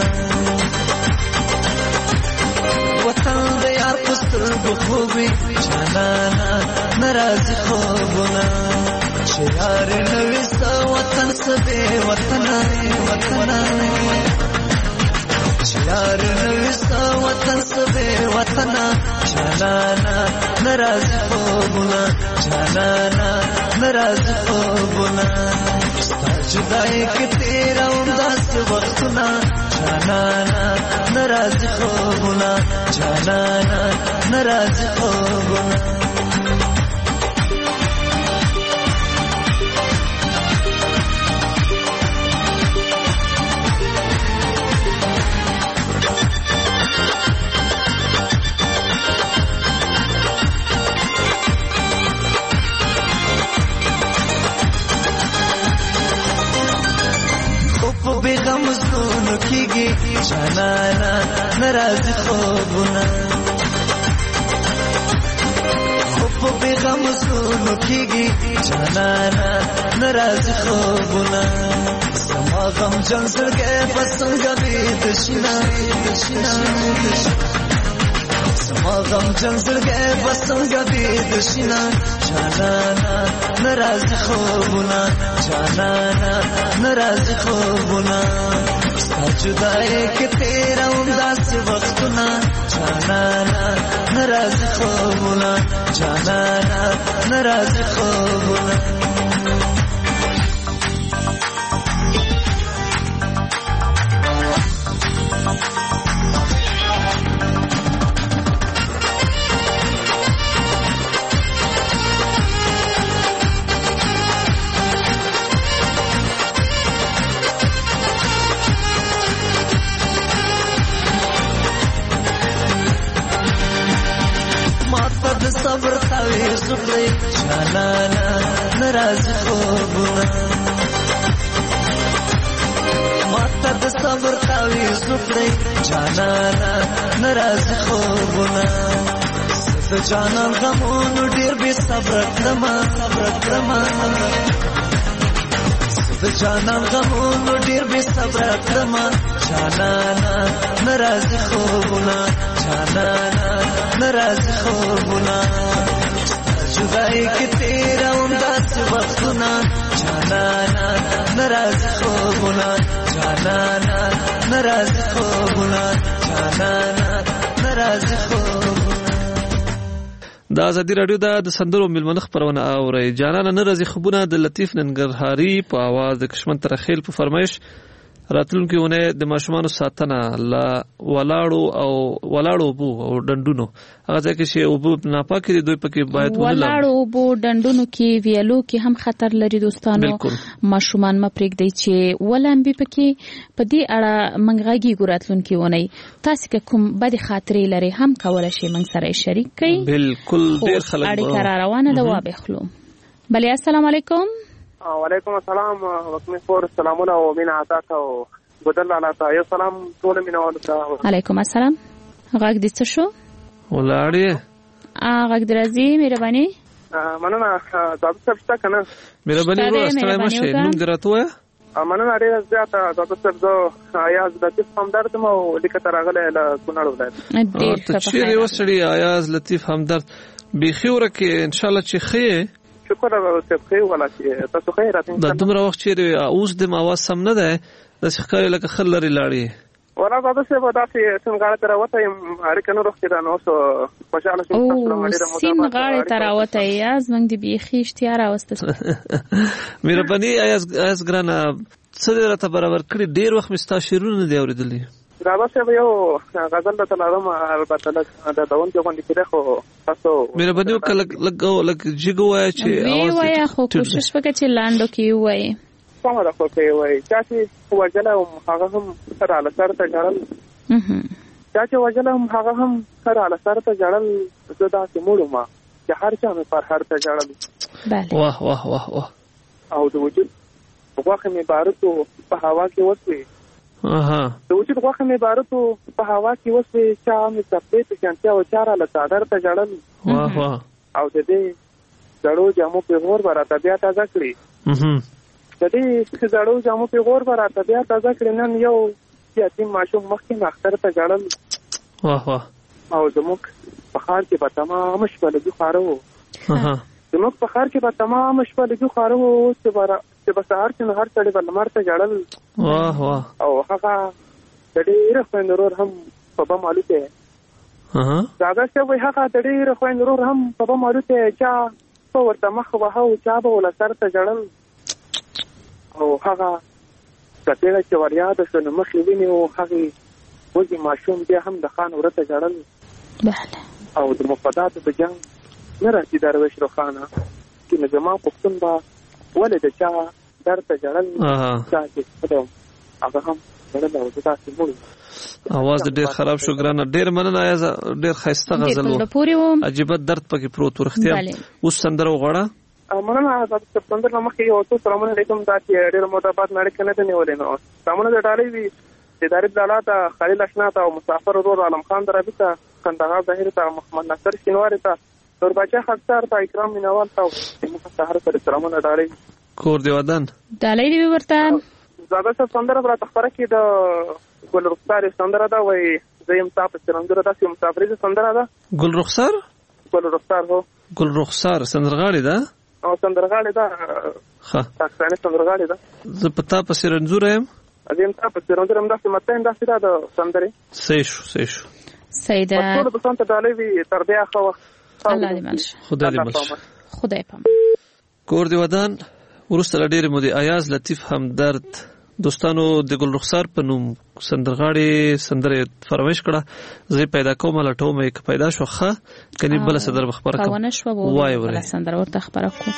[SPEAKER 13] وطن یار پستر خوبی جانا ناراض خوبنا شیار نویس وطن سبے وطن وطن شیار نویس وطن سبے وطن جانا ناراض خوبنا جانا नाराज खोबना जुदाई के तेरा उदास वक्तना जाना नाराज खोबना जाना नाराज खोबना کیږي جانانا ناراضي خوبونه خو په غم زړونو کیږي جانانا ناراضي خوبونه سما غم جن زړګي پسنګ دې دشنا دشنا سما غم جن زړګي پسنګ دې دشنا جانانا ناراضي خوبونه جانانا ناراضي خوبونه جدائی کے تیرا انداز وقتنا جانانا ناراضی خوبنا جانانا ناراضی خوبنا صبر تاوی زبری جانانا ناراضی خوبنا ماتا د صبر تاوی زبری جانانا ناراضی خوبنا ست جانان غمونو ډیر بی صبر کړما صبر کړما ست جانان غمونو ډیر بی صبر کړما جانانا ناراضی خوبنا جانانا ناراضی خوبنا جدائی کی تیرا انداز وقتنا جانانا ناراضی خوبنا جانانا ناراضی خوبنا جانانا ناراضی خوبنا
[SPEAKER 12] د ازادي رادیو د سندرو ملمنه خبرونه اوري جانانا ناراضی خوبونه د لطیف ننګرهاري په आवाज د کشمن ترخیل په فرمایش راتلونکي ونه د ماشومان ساتنه لا ولاړو او ولاړو بو او ډندونو هغه ځکه چې او بو ناپاکي دي دوی پکې باید
[SPEAKER 10] ولاړو بو ډندونو کې ویلو کې هم خطر لري دوستانو ماشومان مپریک دی چې ولامبي پکې په دې اړه منغاګي ګوراتلونکي ونه تاسو کوم بد خاطرې لري هم کولای شي من سره شریک کړئ
[SPEAKER 12] بالکل ډیر خلک
[SPEAKER 10] اړیکه روانه ده وابخلو بله السلام علیکم
[SPEAKER 14] وعلیکم السلام وکمه فور سلامونه او مینا عطا او بدل الله تعالی سلام ټول مینا ولته
[SPEAKER 10] علیکم السلام غږ دې څه شو
[SPEAKER 12] ولاړې
[SPEAKER 10] ا غږ درځي مهرباني
[SPEAKER 14] مننه تاسو څه څه کنه
[SPEAKER 12] مهرباني ورسره مشه نوم درته
[SPEAKER 14] مننه ډیره زیاته تاسو څه آیاز د لطیف همدرد مو لیکه ترغله له کونړ ولایت
[SPEAKER 12] ډیر تشریح وسړي آیاز لطیف همدرد بخیوره کې ان شاء الله چې خې
[SPEAKER 14] شکر او خیر ولا چې تاسو خیر راته
[SPEAKER 12] د دومره وخت چې اوس د اواز سم نه ده د ښکاري لکه خل لري لاړې
[SPEAKER 14] ولا تاسو څه ودا چې څنګه تر وته اړ کنه روخته دا نو سو خوشاله شم تاسو له ډیره مو
[SPEAKER 10] سیم غاړه تر وته یاز موږ دی بيخي اشتیار اوسته
[SPEAKER 12] مهرباني ایاز ایاز ګرانه څه راته برابر کړی ډیر وخت مستا شیرونه دی اوریدلې
[SPEAKER 14] راځه چې یو غزل د تلارم البته د داون کې باندې کړه خو تاسو
[SPEAKER 12] مې باندې کله لګو لګ جګو وای چې
[SPEAKER 10] اواز وای خو کوشش وکړه چې لاندو کې وای
[SPEAKER 14] څنګه دا خو کې وای چې وجله هغه هم سره علي سره ته جړل چې وجله هغه هم سره علي سره ته جړل زدا چې موړو ما چې هر چا مې پر هر ته جړل
[SPEAKER 12] واه واه واه واه
[SPEAKER 14] او د وجود وګه مې بارتو په هوا کې وسوي
[SPEAKER 12] اها
[SPEAKER 14] د وجود غوښه مې بارتو په هوا کې وسه چا مې تپې ته چانتیا او چاره له صادر ته جړل
[SPEAKER 12] واه واه
[SPEAKER 14] او د دې زړو جامو په غور براته بیا تازه کړی
[SPEAKER 12] اها
[SPEAKER 14] د دې زړو جامو په غور براته بیا تازه کړی نن یو یتیم ماشوم مخکې اختر ته جړل
[SPEAKER 12] واه واه
[SPEAKER 14] او زموږ په خار کې به تمام شپه لګي خارو
[SPEAKER 12] اها
[SPEAKER 14] زموږ په خار کې به تمام شپه لګي خارو چې بارا چې بسار چې هر څړې بل مرته جړل
[SPEAKER 12] واه واه
[SPEAKER 14] او هغه د ډېر خويندرور هم په به مالوته
[SPEAKER 12] اها
[SPEAKER 14] دا چې وای هغه د ډېر خويندرور هم په به مالوته چا په ورته مخ وهو چا به ول سر ته جړل او هغه کله چې وریا د شنو مخ ویني او هغه وږي ماشوم بیا هم د خان ورته جړل
[SPEAKER 10] بله
[SPEAKER 14] او د مفادات د جنگ نه راځي درویش روخانه چې نظام پښتون با ولې د چا درته جړل چې هغه هم جړل او تاسو مو
[SPEAKER 12] اواز ډیر خراب شو ګرانه ډیر مننه ډیر خسته غزل عجیب درد پکې پروت ورختیا اوس سندره وغړه
[SPEAKER 14] مننه تاسو سندره مخکې یو څو سلام علیکم تاسو ډیر مودابات نړۍ کنه ته نیولې نو سلامونه ډالې وی اداري بلاله ته خلیل اشنا ته او مسافر ورور عالم خان درابي ته کندهار ظاهر ته محمد نصر شینواری ته نور بچا خطر ته اکرام مینوال ته موږ سهار سره سلامونه ډالۍ
[SPEAKER 12] کور دی ودان
[SPEAKER 10] ډالۍ دی ورته
[SPEAKER 14] زاده څه سندره پر تخبره کې د ګل رخسار سندره دا وای زم تاسو سندره دا چې مسافرې سندره دا
[SPEAKER 12] ګل رخسار
[SPEAKER 14] ګل رخسار هو
[SPEAKER 12] ګل رخسار سندرغاړي دا
[SPEAKER 14] او سندرغاړي دا
[SPEAKER 12] ها
[SPEAKER 14] پاکستاني سندرغاړي دا
[SPEAKER 12] زه پتا په سرنزور یم
[SPEAKER 14] ازم تاسو سرنزور هم دا چې مته دا چې دا سندره
[SPEAKER 12] سیشو سیشو
[SPEAKER 10] سیدا
[SPEAKER 14] ټول په څنګه ډالۍ وی تر بیا خو
[SPEAKER 10] الله دې ملش
[SPEAKER 12] خدای دې ملش
[SPEAKER 10] خدای پام
[SPEAKER 12] کور دی ودان ورسته لډیر مودي ایاز لطیف همدرد دوستانو د ګل رخسار په نوم سندرغاړي سندره فرمایش کړه زه پیدا کوم لټو مې پیدا شو ښه کني بل صدر خبره کوم
[SPEAKER 10] کاونه شو وای وای سندره ورته خبره کوم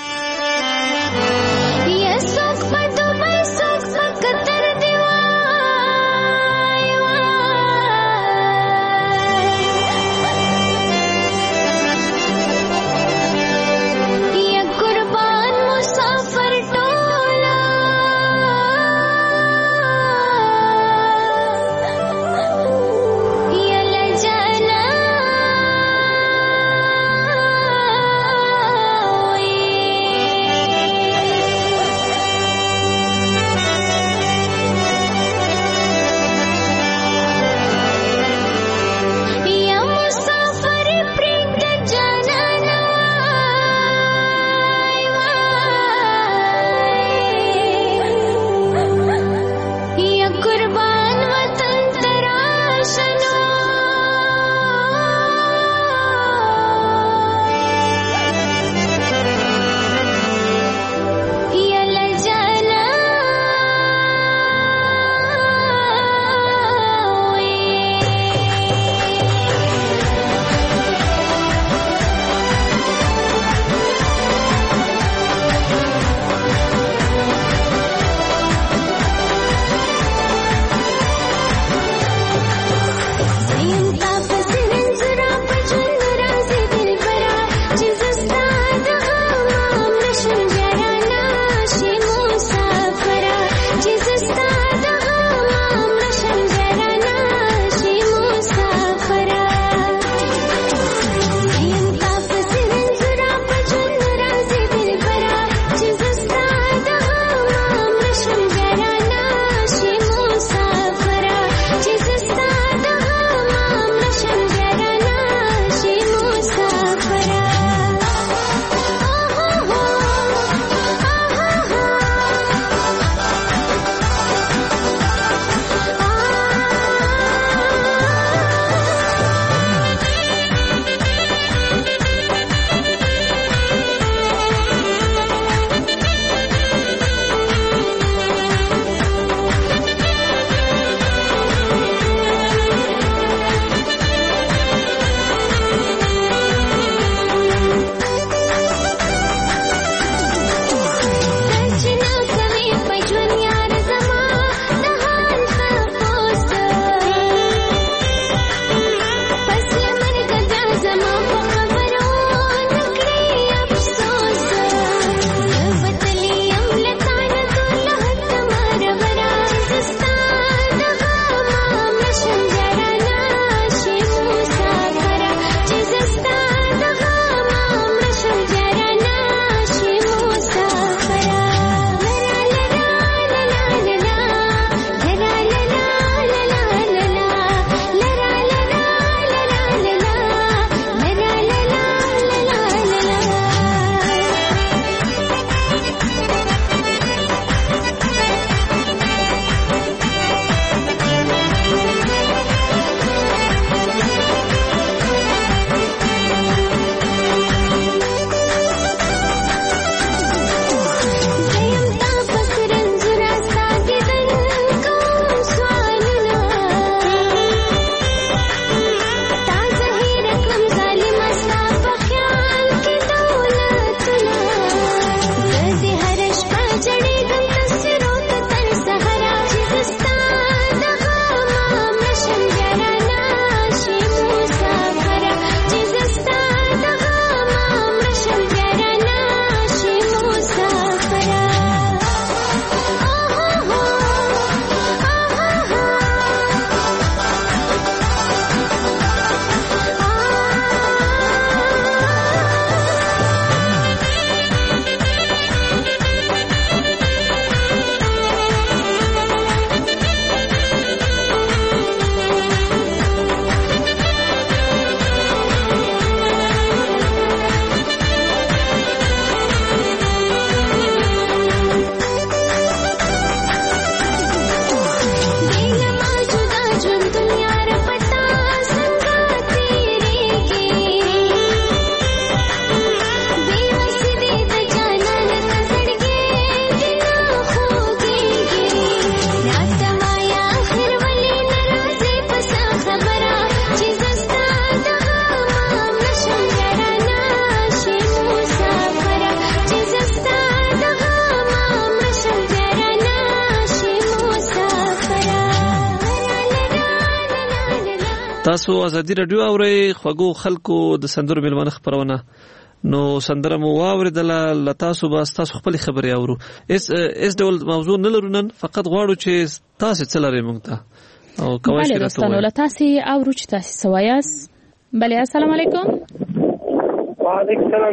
[SPEAKER 12] تاسو ازادي رادیو اورئ خوږو خلکو د سندرو میلمانه خبرونه نو سندره مو واوریدله له تاسو به تاسو خپل خبرې اورو اس اس ډول موضوع نه لرو نن فقط غواړو چې تاسو څه لرئ موږ ته او کوای شئ
[SPEAKER 10] تاسو له تاسو اورو چې تاسو سوایاس بله السلام علیکم
[SPEAKER 15] وعلیکم السلام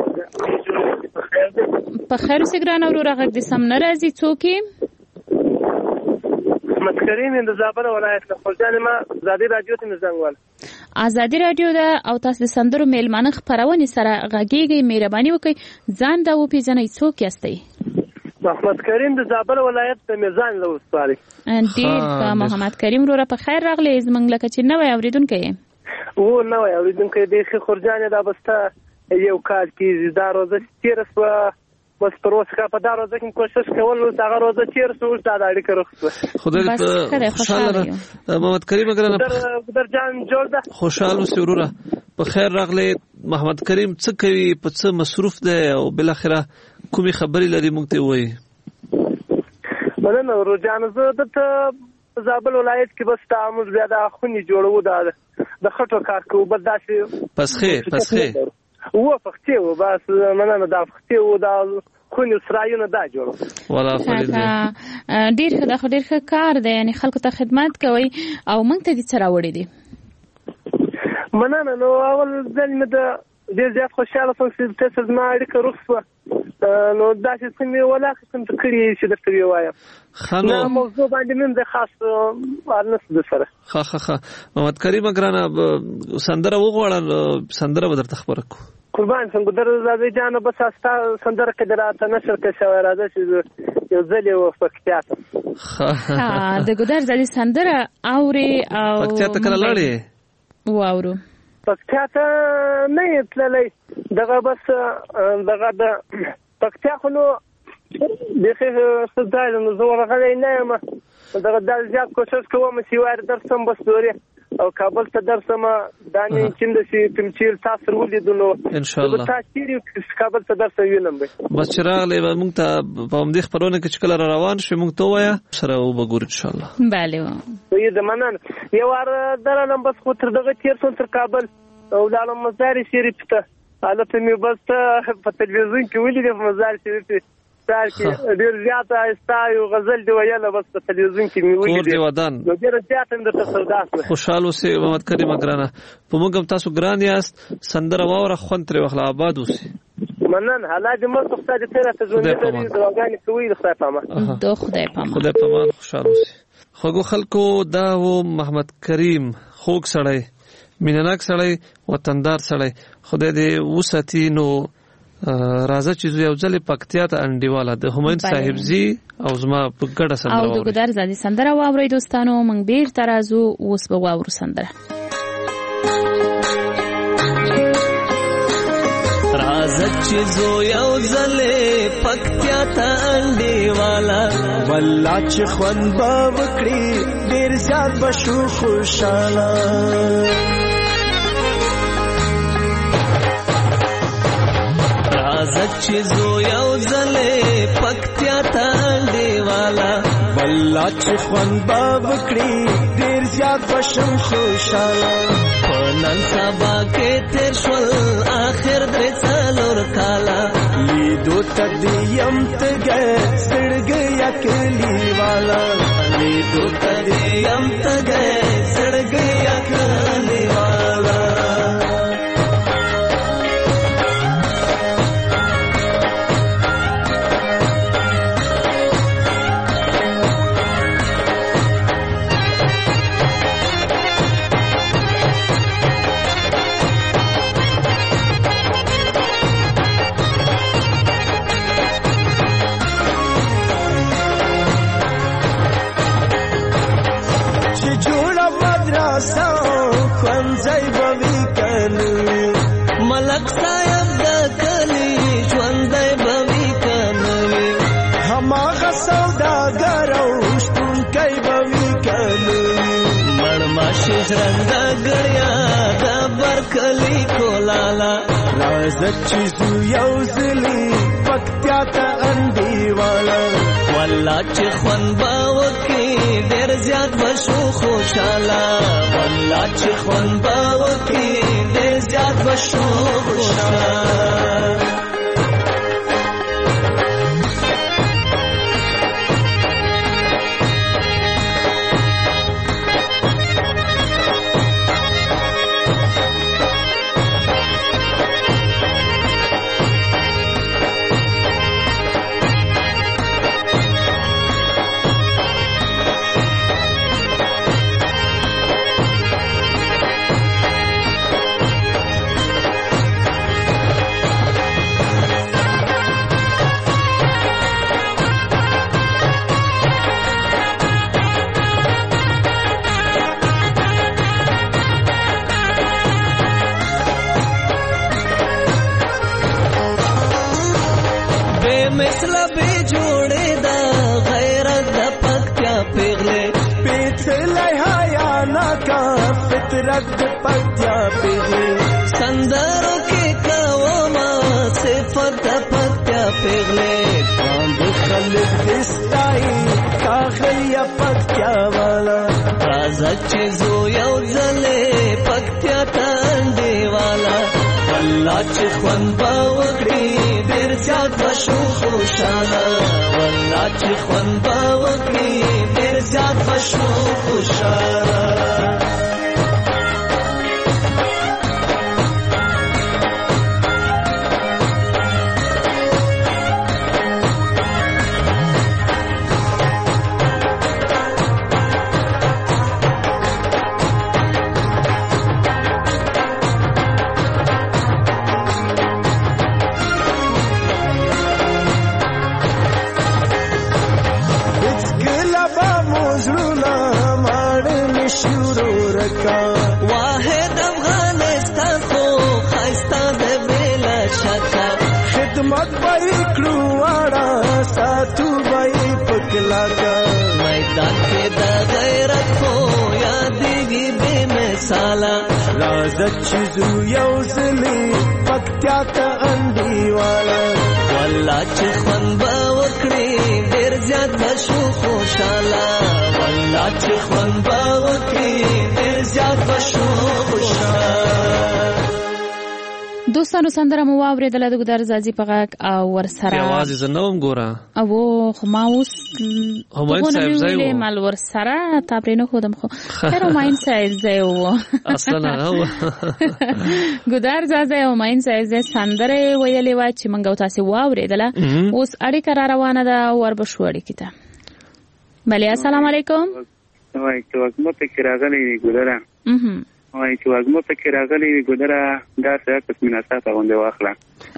[SPEAKER 10] په خیر اوسې ګران وروره غږ دې سم نه راځي څوک یې
[SPEAKER 15] احمد کریم د زابل ولایت له خلجان ما ازادي رادیو ته زنګول
[SPEAKER 10] ازادي رادیو دا او تاسو د سندرو میلمانه خبرونه سره غږیږي مهرباني وکړئ ځان دا و پیژنئ څوک یاستئ
[SPEAKER 15] محمد کریم د زابل ولایت په میزان له وسپاري
[SPEAKER 10] ډیر محمد کریم وروره په خیر راغلی زمنګ لکه چې نوې اوریدونکو یې
[SPEAKER 15] او نوې اوریدونکو د خلجان دا بسته یو کال کې دا روزه تیر سو بس پر اوسه کا په دا روزه کې کوشش کول نو هغه روزه تیر سو دا اړیکه رخصه
[SPEAKER 12] خدای دې خوشاله محمد کریم اگر
[SPEAKER 15] در در جان جوړ ده
[SPEAKER 12] خوشاله اوسې وروره په خیر راغلی محمد کریم څه کوي په څه مصروف دی او بل اخره کومي خبرې لري موږ ته وایي
[SPEAKER 15] مننه روجان زه د زابل ولایت کې بس تعامل بیا د خونی جوړو دا د خټو کار کوو بس داسې
[SPEAKER 12] پسخه پسخه
[SPEAKER 15] و فختي و بس مننه دا فختي و دا خونی سرایونه دا جوړو
[SPEAKER 12] ولا فرید
[SPEAKER 10] ډیر ښه دا ډیر ښه کار دی یعنی خلکو ته خدمت کوي او موږ ته دې څه راوړي دي
[SPEAKER 15] مننه نو اول ځل مې د ډیر زیات خوشاله شوم چې تاسو زما اړیکه رخصه نو دا چې څنګه ولا کوم فکرې چې د تری وایم
[SPEAKER 12] خانو
[SPEAKER 15] نو موضوع باندې من د خاص ارنس د سره
[SPEAKER 12] ها ها ها محمد کریم اگرانه سندره وغواړل سندره بدر تخبر کو
[SPEAKER 15] قربان څنګه در زاوی جان بس استا سندره کې دراته نشر کې شوی راځي چې یو ځل یو فکتیا
[SPEAKER 10] ها د ګودر ځلې سندره اوري او
[SPEAKER 12] فکتیا ته کله لاړې
[SPEAKER 10] واورو
[SPEAKER 15] پکتیا ته نه تللی دغه بس دغه د پکتیا خو نو دغه څه نو زه ورغلی نه یم دغه د زیات کوشش کوم چې وایي درسم بس دوري او کابل ته درسم دانې چند شي تمچیر تاسو ولیدو نو
[SPEAKER 12] ان شاء الله
[SPEAKER 15] تاسو کابل ته درس وینم
[SPEAKER 12] بس چراغ له موږ ته په دې خبرونه کې چې کله روان شي موږ ته وایا سره وګورو ان شاء الله
[SPEAKER 10] bale
[SPEAKER 15] وي د منن یو ور درنم بس خو تر دغه تیر څو تر کابل او دالم مزار شریف ته حالت مې بس په تلویزیون کې ولیدم په مزار شریف سال کې ډیر زیات استایو غزل دی ویاله بس په تلویزیون کې مې ولیدم
[SPEAKER 12] کور دی ودان
[SPEAKER 15] نو ډیر زیات اند ته سودا
[SPEAKER 12] خوشاله سي محمد کریم اگرانه په موږ تاسو ګران یاست سندره واوره خون تر وخت آباد اوسي
[SPEAKER 15] منن حالات مو څه د تیر ته ژوند لري دواګانې کوي د خدای پامه
[SPEAKER 10] د خدای پامه
[SPEAKER 12] خدای پامه خوشاله سي خوګو خلکو دا و محمد کریم خوګ سړی مینناک سړی وطندار سړی خدای دې وساتي نو راځه چې یو ځل پکتیا ته انډیواله د همایون صاحبزي او زما په ګډه سندره
[SPEAKER 10] او د ګدار زادي سندره واوري دوستانو موږ بیر ترازو اوس به واورو سندره
[SPEAKER 13] راځه چې زو یو ځل پکتیا ته انډیواله والله چې خوان به وکړي ډیر زیات بشو خوشاله راځه چې زو یو ځل پکتیا ته انډیواله والله چې خوان به وکړي ډیر زیات بشم خوشاله په نن سبا کې تیر شول آخر درې څلور کاله لیدو ته دې یم تګه زړګی اکلی والا لیدو ته دې یم تګه زړګی اکلی والا خوانځي بوي کنه ملک صاحب د کلی ژوندۍ بوي کنه هماغه سوداګر او شتون کوي بوي کنه مړما شجرنګ غړیا د برکلی کولالا راځه چې یو ځلی پکتیا ته انډیواله والله چې خوند به وکړي ډېر زیات به شو خوشاله والله چې خوند به وکړي ډېر زیات به شو خوشاله رد پکتیا پیغلی سندرو کې کوما صفت پکتیا پیغلی باند خلق دستای کاخلیا پکتیا والا رازه چې زو یو ځلې پکتیا تاندې والا والله چې خوند به وکړي ډېر زیات به شو خوشاله والله چې خوند به وکړي ډېر زیات به شو خوشاله واحد افغانستان خو خسته د بلا شکا خدمت بری کړو واړه ساتو بای پکلاګه میدان کې د غیرت خو یادېږي بے مثاله راځه چې زو یو ځلې پکتیا ته انډي والا والله چې خوند به وکړي ډېر زیات به شو خوشاله والله چې خوند به وکړي ډېر زیات به شو خوشاله
[SPEAKER 10] دوستانو سندره مو واورېدله د ګودر زازي په غږ او ورسره
[SPEAKER 12] یوازې زه نه وم ګوره
[SPEAKER 10] او خو ما اوس
[SPEAKER 12] همایون صاحب ځای و
[SPEAKER 10] مال ورسره تا پرې نه ښودم خو خیر همایون صاحب ځای و
[SPEAKER 12] اصلا هغه و
[SPEAKER 10] ګودر زازي او همایون صاحب ځای سندره ویلې وه چې موږ او تاسې واورېدله اوس اړیکه را روانه ده وربشو اړیکې ته بلې السلام علیکم
[SPEAKER 16] وای چې وګمو ته کې راغلی وي ګودره وای چې وګمو ته کې راغلی وي ګودره دا څه قسم ناڅاپه غونډه واخله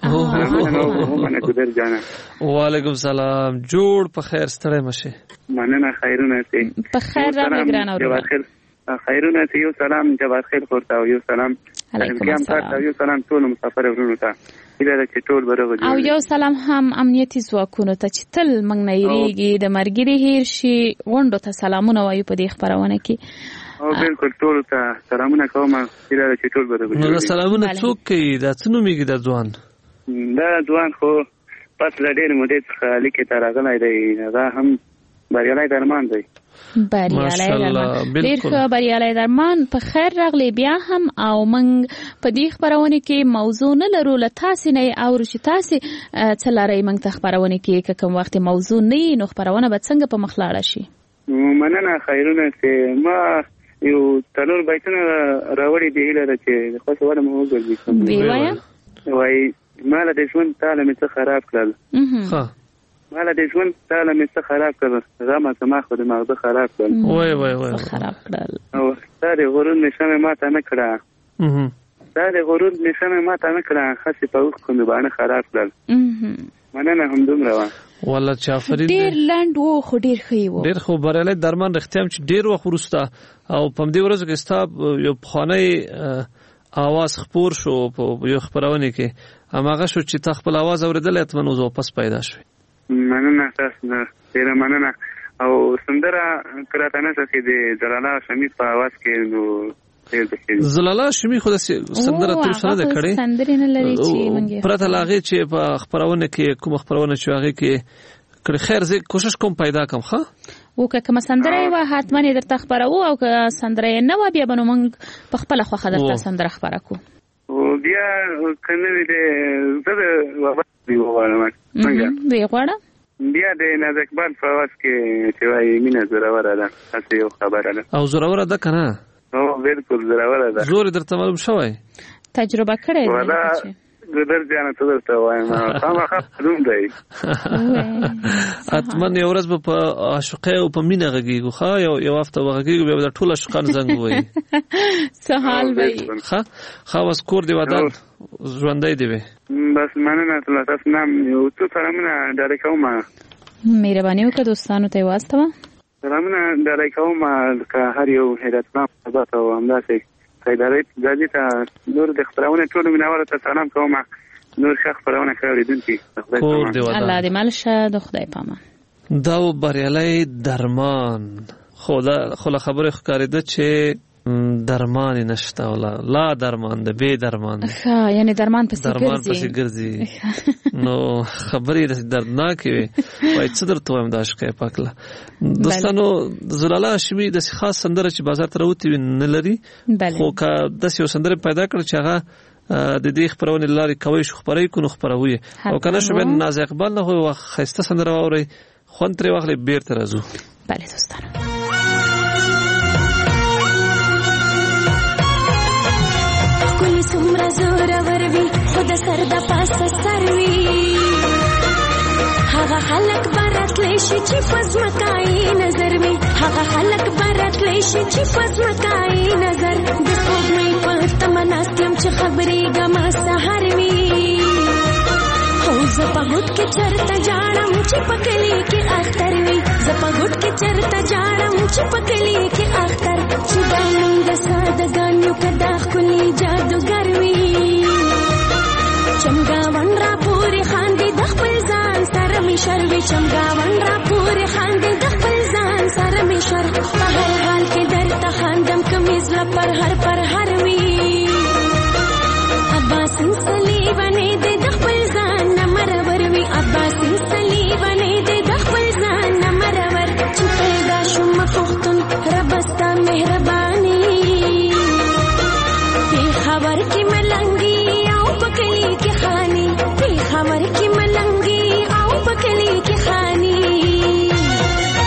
[SPEAKER 16] مننه ګودر جانا
[SPEAKER 12] وعلیکم سلام جوړ په خیر ستړی مشه
[SPEAKER 16] مننه خیرونه سي
[SPEAKER 10] په خیر راغلی ګران اورو
[SPEAKER 16] خیرونه سي یو سلام جواد خیر ورته یو سلام
[SPEAKER 10] علیکم السلام
[SPEAKER 16] یو سلام ټول مسافر ورونو ته
[SPEAKER 10] او یو سلام هم امنیتي ځواکونو ته چې تل موږ نه یریږي د مرګري هیر شي غونډو ته سلامونه وایو په دې خبرونه کې
[SPEAKER 16] او بالکل ټول ته سلامونه کوم چې ټول برابر
[SPEAKER 12] نو سلامونه څوک کوي دا څه نومېږي د ځوان
[SPEAKER 16] دا ځوان خو پس له ډېرې مودې څخه لیکې ته راغلی دی دا هم بریالی درمان دی
[SPEAKER 10] بریالی درمان ډېر ښه بریالی درمان په خیر راغلی بیا هم او موږ په دې خپرونه کې موضوع نه لرو له تاسې نه یې اورو چې تاسې څه لرئ موږ ته خپرونه کې که کوم وخت موضوع نه وي نو خپرونه به څنګه په مخ لاړه شي
[SPEAKER 16] مننه خیرونه چې ما یو څلور بیتونه راوړي دي هیله ده چې خاصه وړه مو وګورئ
[SPEAKER 10] وی وایه
[SPEAKER 16] وایي ما له دې ژوند تاله مې څه خراب کړل ما له دې ژوند تاله مې څه خراب کړل غمه زما خو د مغزه خراب کړل
[SPEAKER 12] وای وای وای
[SPEAKER 10] خراب کړل
[SPEAKER 16] او دا د غرور نشه مې ماته نه کړه دا د غرور نشه مې ماته نه کړه خاصه په وخت کې باندې خراب کړل مننه هم دومره وه
[SPEAKER 12] والله چې افرین
[SPEAKER 10] ډېر لنډ و خو ډېر ښه و
[SPEAKER 12] ډېر خو بریالی درمان رښتیا هم چې ډېر وخت وروسته او په همدې ورځو کې ستا یو پخوانی اواز خپور شو په یو خپرونه کې هماغه شو چې تا خپل اواز اورېدلی حتما اوس واپس پیدا شوې
[SPEAKER 16] مننه تاسو نه ډېره مننه او سندره که راته نه چې د جلاله شمید په اواز کې نو
[SPEAKER 12] زلاله شمی خو د سندره تر څنګه ده کړې
[SPEAKER 10] سندره نه لري چې منګي
[SPEAKER 12] پرته لاغه چې په خبرونه کې کوم خبرونه چې هغه کې کړی. خیر زه کوشش کوم پیدا کوم. ښه
[SPEAKER 10] او که کوم سندره و حتما درته خبرو او که سندره نه و بیا بنو موږ په خپل خوخه درته سندره خبره کو.
[SPEAKER 16] او بیا کنه دې زه و وایي ووایم څنګه
[SPEAKER 10] وی غواړه
[SPEAKER 16] بیا د نازکبال په واس کې چې وايي مینه زوروره ده تاسو یو خبره ده
[SPEAKER 12] او زوروره ده کنه.
[SPEAKER 16] او بالکل زوروره ده.
[SPEAKER 12] زور درته معلوم شوی
[SPEAKER 10] تجربه کړې
[SPEAKER 16] ده ګدر ځان ته درته وایم ما خپلوم دی
[SPEAKER 12] اتمن یو ورځ په عاشقه او په مینه غږیږي. خو یو یو هفته وغږیږي بیا د ټوله شقان زنګ وای
[SPEAKER 10] سهال وای.
[SPEAKER 12] ښه ښه واس کور دی ودان ژوندۍ دی وي.
[SPEAKER 16] بس مننه تاسو نام یو څه سلامونه ډاره کوم.
[SPEAKER 10] مهرباني وکړه دوستانو ته واستوه.
[SPEAKER 16] سلامونه ډاره کوم که هر یو هدایتنام تاسو او همداسې سیدارې ځاځي ته نور د خبرونه ټول میناوره ته سلام کوم. نور ښه خبرونه کوي
[SPEAKER 12] کور دی ودان.
[SPEAKER 10] الله دې مل شه د خدای پامان.
[SPEAKER 12] دا بریالي درمان خو دا خو خبره ښکارېده چې درمان نشته ولا لا درمان ده به درمان
[SPEAKER 10] ښه یعنی درمان پسې ګرځي
[SPEAKER 12] درمان پسې ګرځي نو خبرې د دردناکې وي وای څه درته وایم دا شکه پاکله. دوستانو زلاله هاشمي د خاص سندره چې بازار ته راوتی نه لري خو که د یو سندره پیدا کړ چې هغه د دې خبرونه لاري کوي شو خبرې کو نو خبروي او کنه شو بن ناز اقبال نه هو خسته سندره اوري خون تر واخلې بیرته راځو.
[SPEAKER 10] بله دوستانو
[SPEAKER 17] کلی سمرا زور وروي خود سر د پاسه سروي هغه خلک برات لشي چې فزمکای نظر وي هغه خلک برات لشي چې فزمکای نظر د سپوږمۍ په تمناستم چې خبرې ګما سحر وي هو زپغوت کې چرته جاړم چې پکلي کې اختر وي زپغوت کې چرته جاړم چې پکلي کې اختر چې دا موږ سادهګانو کدا خولي جادوګر وي چمګاون را پورې خاندي د خپل ځان سره می شروي چمګاون را پورې خاندي د خپل ځان سره می شر په هر حال کې درته خاندم کمیز لا پر هر پر هر وي عباس سلی باندې د خپل ځان نمرور وي عباس سلی باندې د خپل ځان نمرور چې پیدا شوم پختون رب ستا مهرباني په خبر کې ملنګي او پکلي کې خاني په خبر کې ملنګي او پکلي کې خاني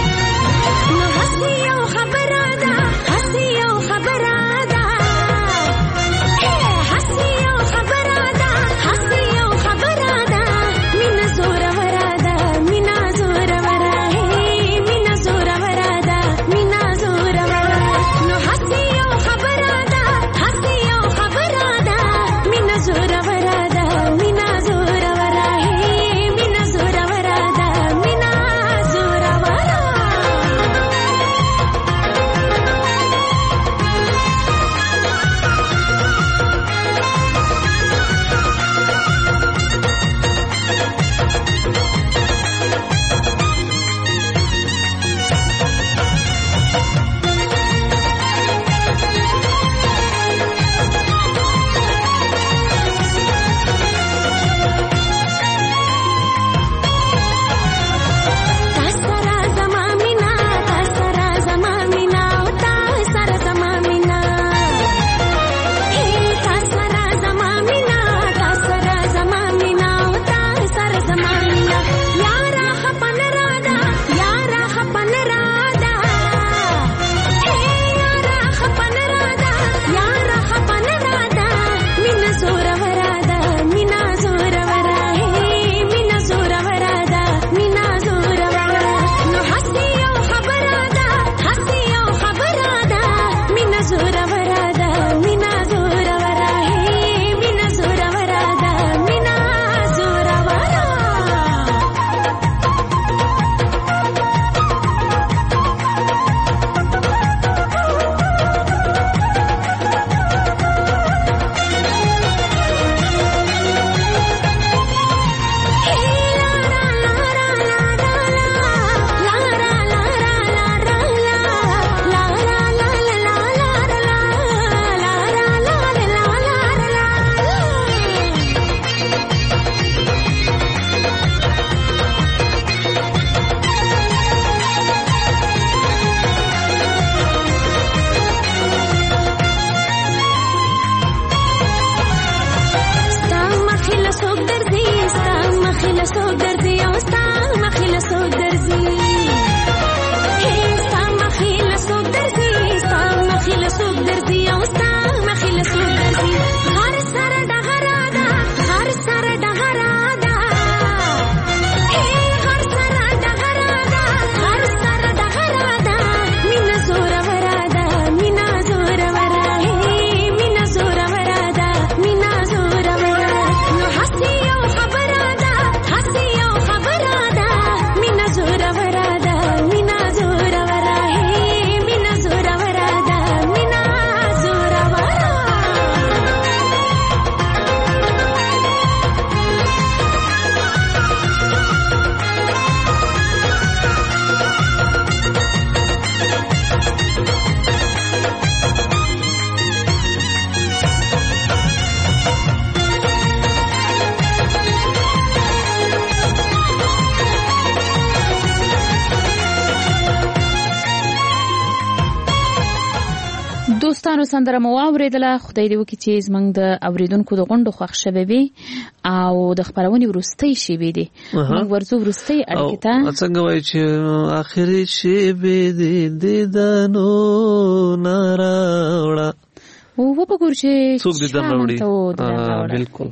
[SPEAKER 10] دوستانو سندره مو واوریدله. خدای دې وکړي چې زموږ د اوریدونکو د غونډو خوښ شوی وي او د خپرونې وروستۍ شیبې دي. موږ ورځو وروستۍ اړیکې ته
[SPEAKER 12] څنګه وایي چې آخري شیبې دي دیدنو نه راوړه
[SPEAKER 10] او وګورو چې
[SPEAKER 12] څوک دې در راوړي. بالکل.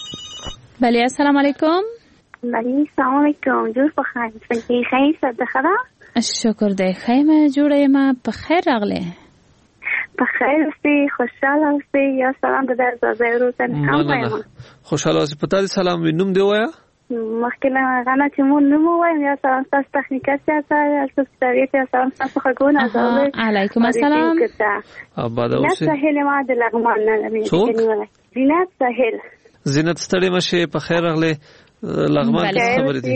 [SPEAKER 10] بله السلام علیکم.
[SPEAKER 18] بله السلام علیکم. جوړ په خیر څنګه خیر صد خدا
[SPEAKER 10] شکر دی خیمه جوړه ما په خیر راغله.
[SPEAKER 18] په خیر اوسئ خوشاله اوسئ. یا سلام د درځه روزن کوم وایم.
[SPEAKER 12] خوشاله اوسئ. پتا دي سلام وینم دی وایا
[SPEAKER 18] مخکې غاڼه چې مون نو وایم. یا سلام تاسو تخنیکا سیاست تاسو ستاري ته سلام تاسو خګونه زاوي.
[SPEAKER 10] علیکم السلام.
[SPEAKER 12] آباد اوسئ.
[SPEAKER 18] سهیل ما د لغمان نه مې زینت سهیل.
[SPEAKER 12] زینت ستړي مشه په خیر راغله. لغمان کې خبرې دي.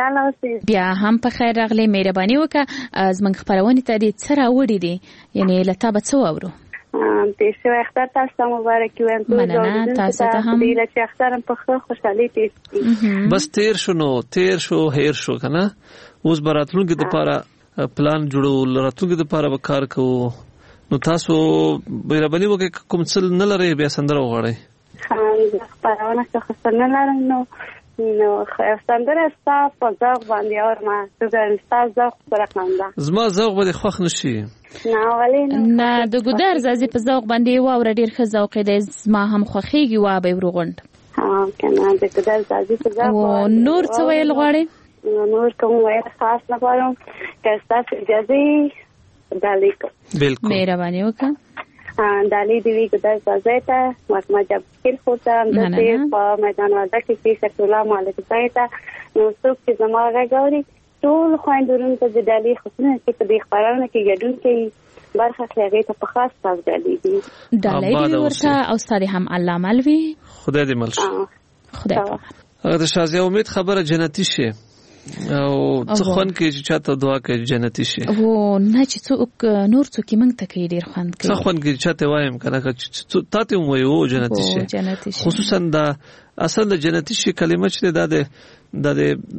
[SPEAKER 10] بیا هم په خیر راغلی. مهرباني وکړه زموږ خبرونه ته دې څه راوړي دي یعنی لته به څه واورو.
[SPEAKER 18] تاسو اختر تاسو مبارک وایم.
[SPEAKER 10] مننه تاسو ته هم.
[SPEAKER 18] دې چې اختر په خوشحالي تاسو.
[SPEAKER 12] بس تیر شو نو تیر شو هیر شو کنه. اوس براتلونکو د لپاره پلان جوړول راتلونکو د لپاره وکړ کوو. نو تاسو مهرباني وکړه کوم څه نه لري بیا سندره وغواړئ.
[SPEAKER 18] ها خبرونه څه خبرونه لرم نو نو سندره ستا په ذوق باندې اورما څه ستا ذوق سره خندا
[SPEAKER 12] زما ذوق به خوښ نشي.
[SPEAKER 18] نه ولې
[SPEAKER 10] نه د ګودر زازي په ذوق باندې واور ډیر ښه ذوق دی. زما هم خوخيږي وا به ورغوند.
[SPEAKER 18] ها کنه د ګودر زازي په ذوق
[SPEAKER 10] او نور څه ویل غواړي.
[SPEAKER 18] نور کوم وایي خاص نه غواړم که تاسو اجازه دالې
[SPEAKER 12] بالکل
[SPEAKER 10] مهرباني وکړه.
[SPEAKER 18] دالې دی ګودر زازي ته ما جب خیر خوتم د دې په میدان ودا کې چې سلام علیکم زایته نو څوک چې زما راغوري ټول خويندورونو ته د دالې خصوصا چې په دې خبرونه کې ګډون کوي برخه خلګي ته په خاص تاسو دالې دي
[SPEAKER 10] دالې ورته او ستاره هم الله ملوي.
[SPEAKER 12] خدای دې ملش.
[SPEAKER 10] خدای په
[SPEAKER 12] هغه د شازیه امید خبره جنتی شي او څه خون کې چې چاته دعا کوي جنتی شي.
[SPEAKER 10] او نه چې څوک نور څوک موږ ته کوي ډیر خوند کوي.
[SPEAKER 12] څه خون کې چاته وایم کنه چې تاسو مو یو جنتی شي. خصوصا دا اصل د جنتی شي کلمه چې دا د د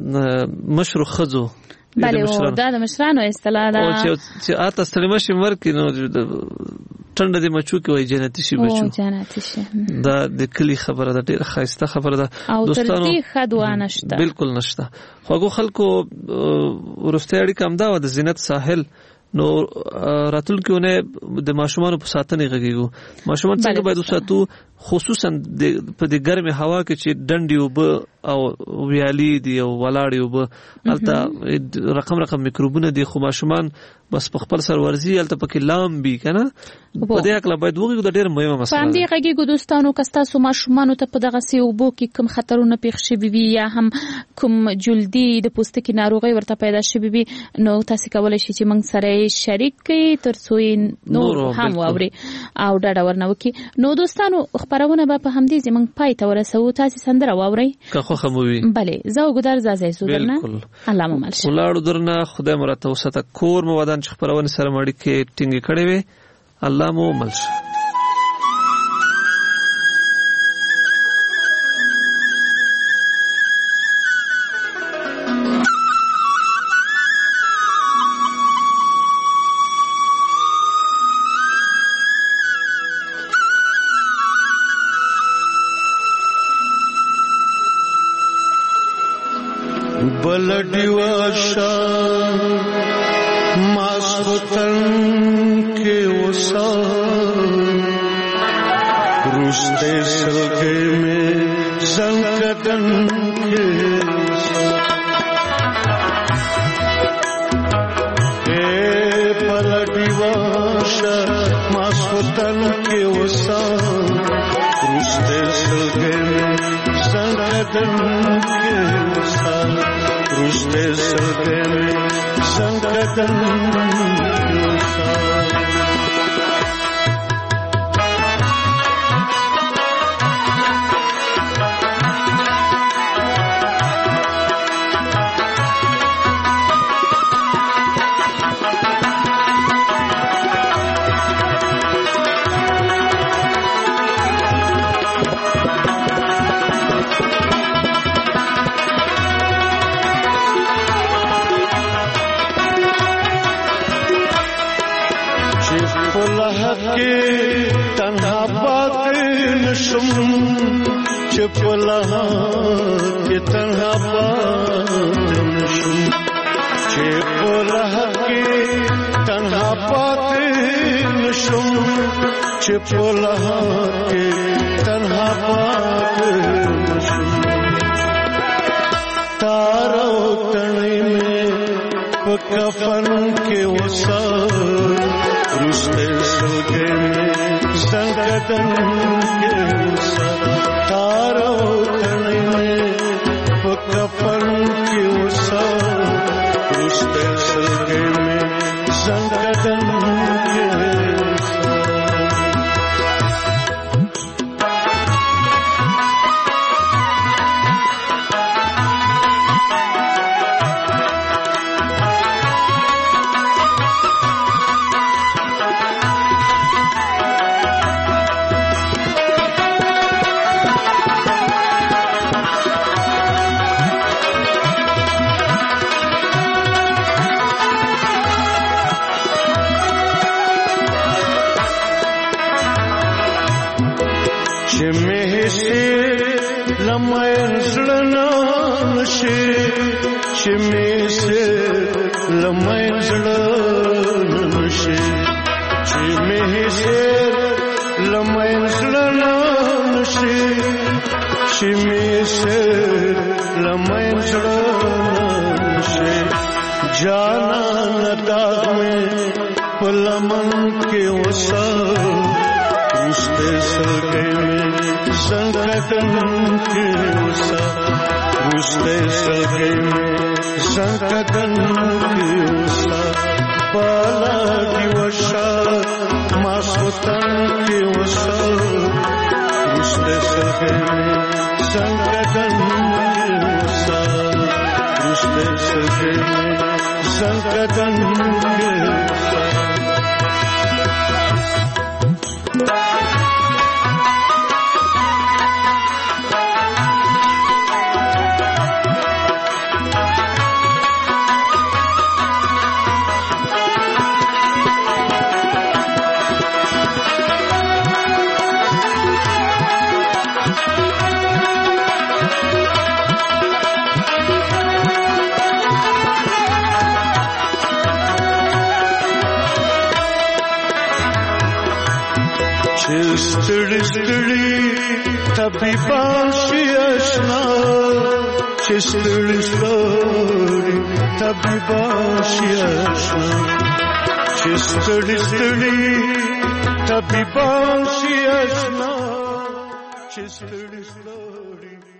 [SPEAKER 12] مشرو خزو
[SPEAKER 10] بله او دا د مشرانو اصطلاح ده.
[SPEAKER 12] او چې اته سلمه شي مرکې نو ټنډه دې مچو کې وای جنتی شي بچو.
[SPEAKER 10] او جنتی شي
[SPEAKER 12] دا د کلی خبره ده ډیره خاصه خبره ده.
[SPEAKER 10] دوستانو تر دې خدوا نشته.
[SPEAKER 12] بالکل نشته. خو خلکو ورسته اړیکه هم دا د زینت ساحل نو راتلونکيونه د ماشومان په ساتنې غږیږو. ماشومان څنګه باید وساتو خصوصا په دې ګرمه هوا کې چې ډنډي وب او ویالي دي او ولاړي وب البته رقم رقم میکروبونه دي خو ماشومان بس په خپل سر ورزي البته پکې لامبي کنه په دې اکلا باید وګورو د ډېر مهمه مسله.
[SPEAKER 10] په دې غږیږو دوستانو کستا سو ماشومان ته په دغه سی وبو کې کوم خطرونه پیښ شي بي یا هم کوم جلدي د پوستکي ناروغي ورته پیدا شي بي نو تاسو کولای شئ چې موږ سره شریک کړئ ترڅو نور هم واوري او ډاډ ورنوکي. نو دوستانو خبرونه به په همدې زمنګ پای ته ورسو. تاسو سندره واورئ
[SPEAKER 12] که خو خموي.
[SPEAKER 10] بله زو ګدار زازای سو درنه الله مو ملشه.
[SPEAKER 12] ولاړو درنه خدای مرته وسته کور مو ودان چې خبرونه سره مړی کې ټینګ کړي وي الله مو ملشه.
[SPEAKER 19] بلډي واشا ماسوتن کې وسا روسته سلګې مې زنګدن کې وسا اے بلډي واشا ماسوتن کې وسا روسته سلګې مې زنګدن کې وسا روسته سلګې مې زنګدن وسا چپلا کې تنها پاتې نشم چپلا کې تنها پاتې نشم چپلا کې تنها پاتې نشم تارو تڼۍ مې په کفن کې وسار رسته سلګې مې سنگدن کې وسار تارو تڼۍ مې په کفن کې وسار رسته سلګې مې سنگدن کې ستړي ستړي طبيبان شي آشنا چې ستړي ستړي طبيبان شي آشنا چې ستړي ستړي طبيبان شي آشنا چې ستړي ستړي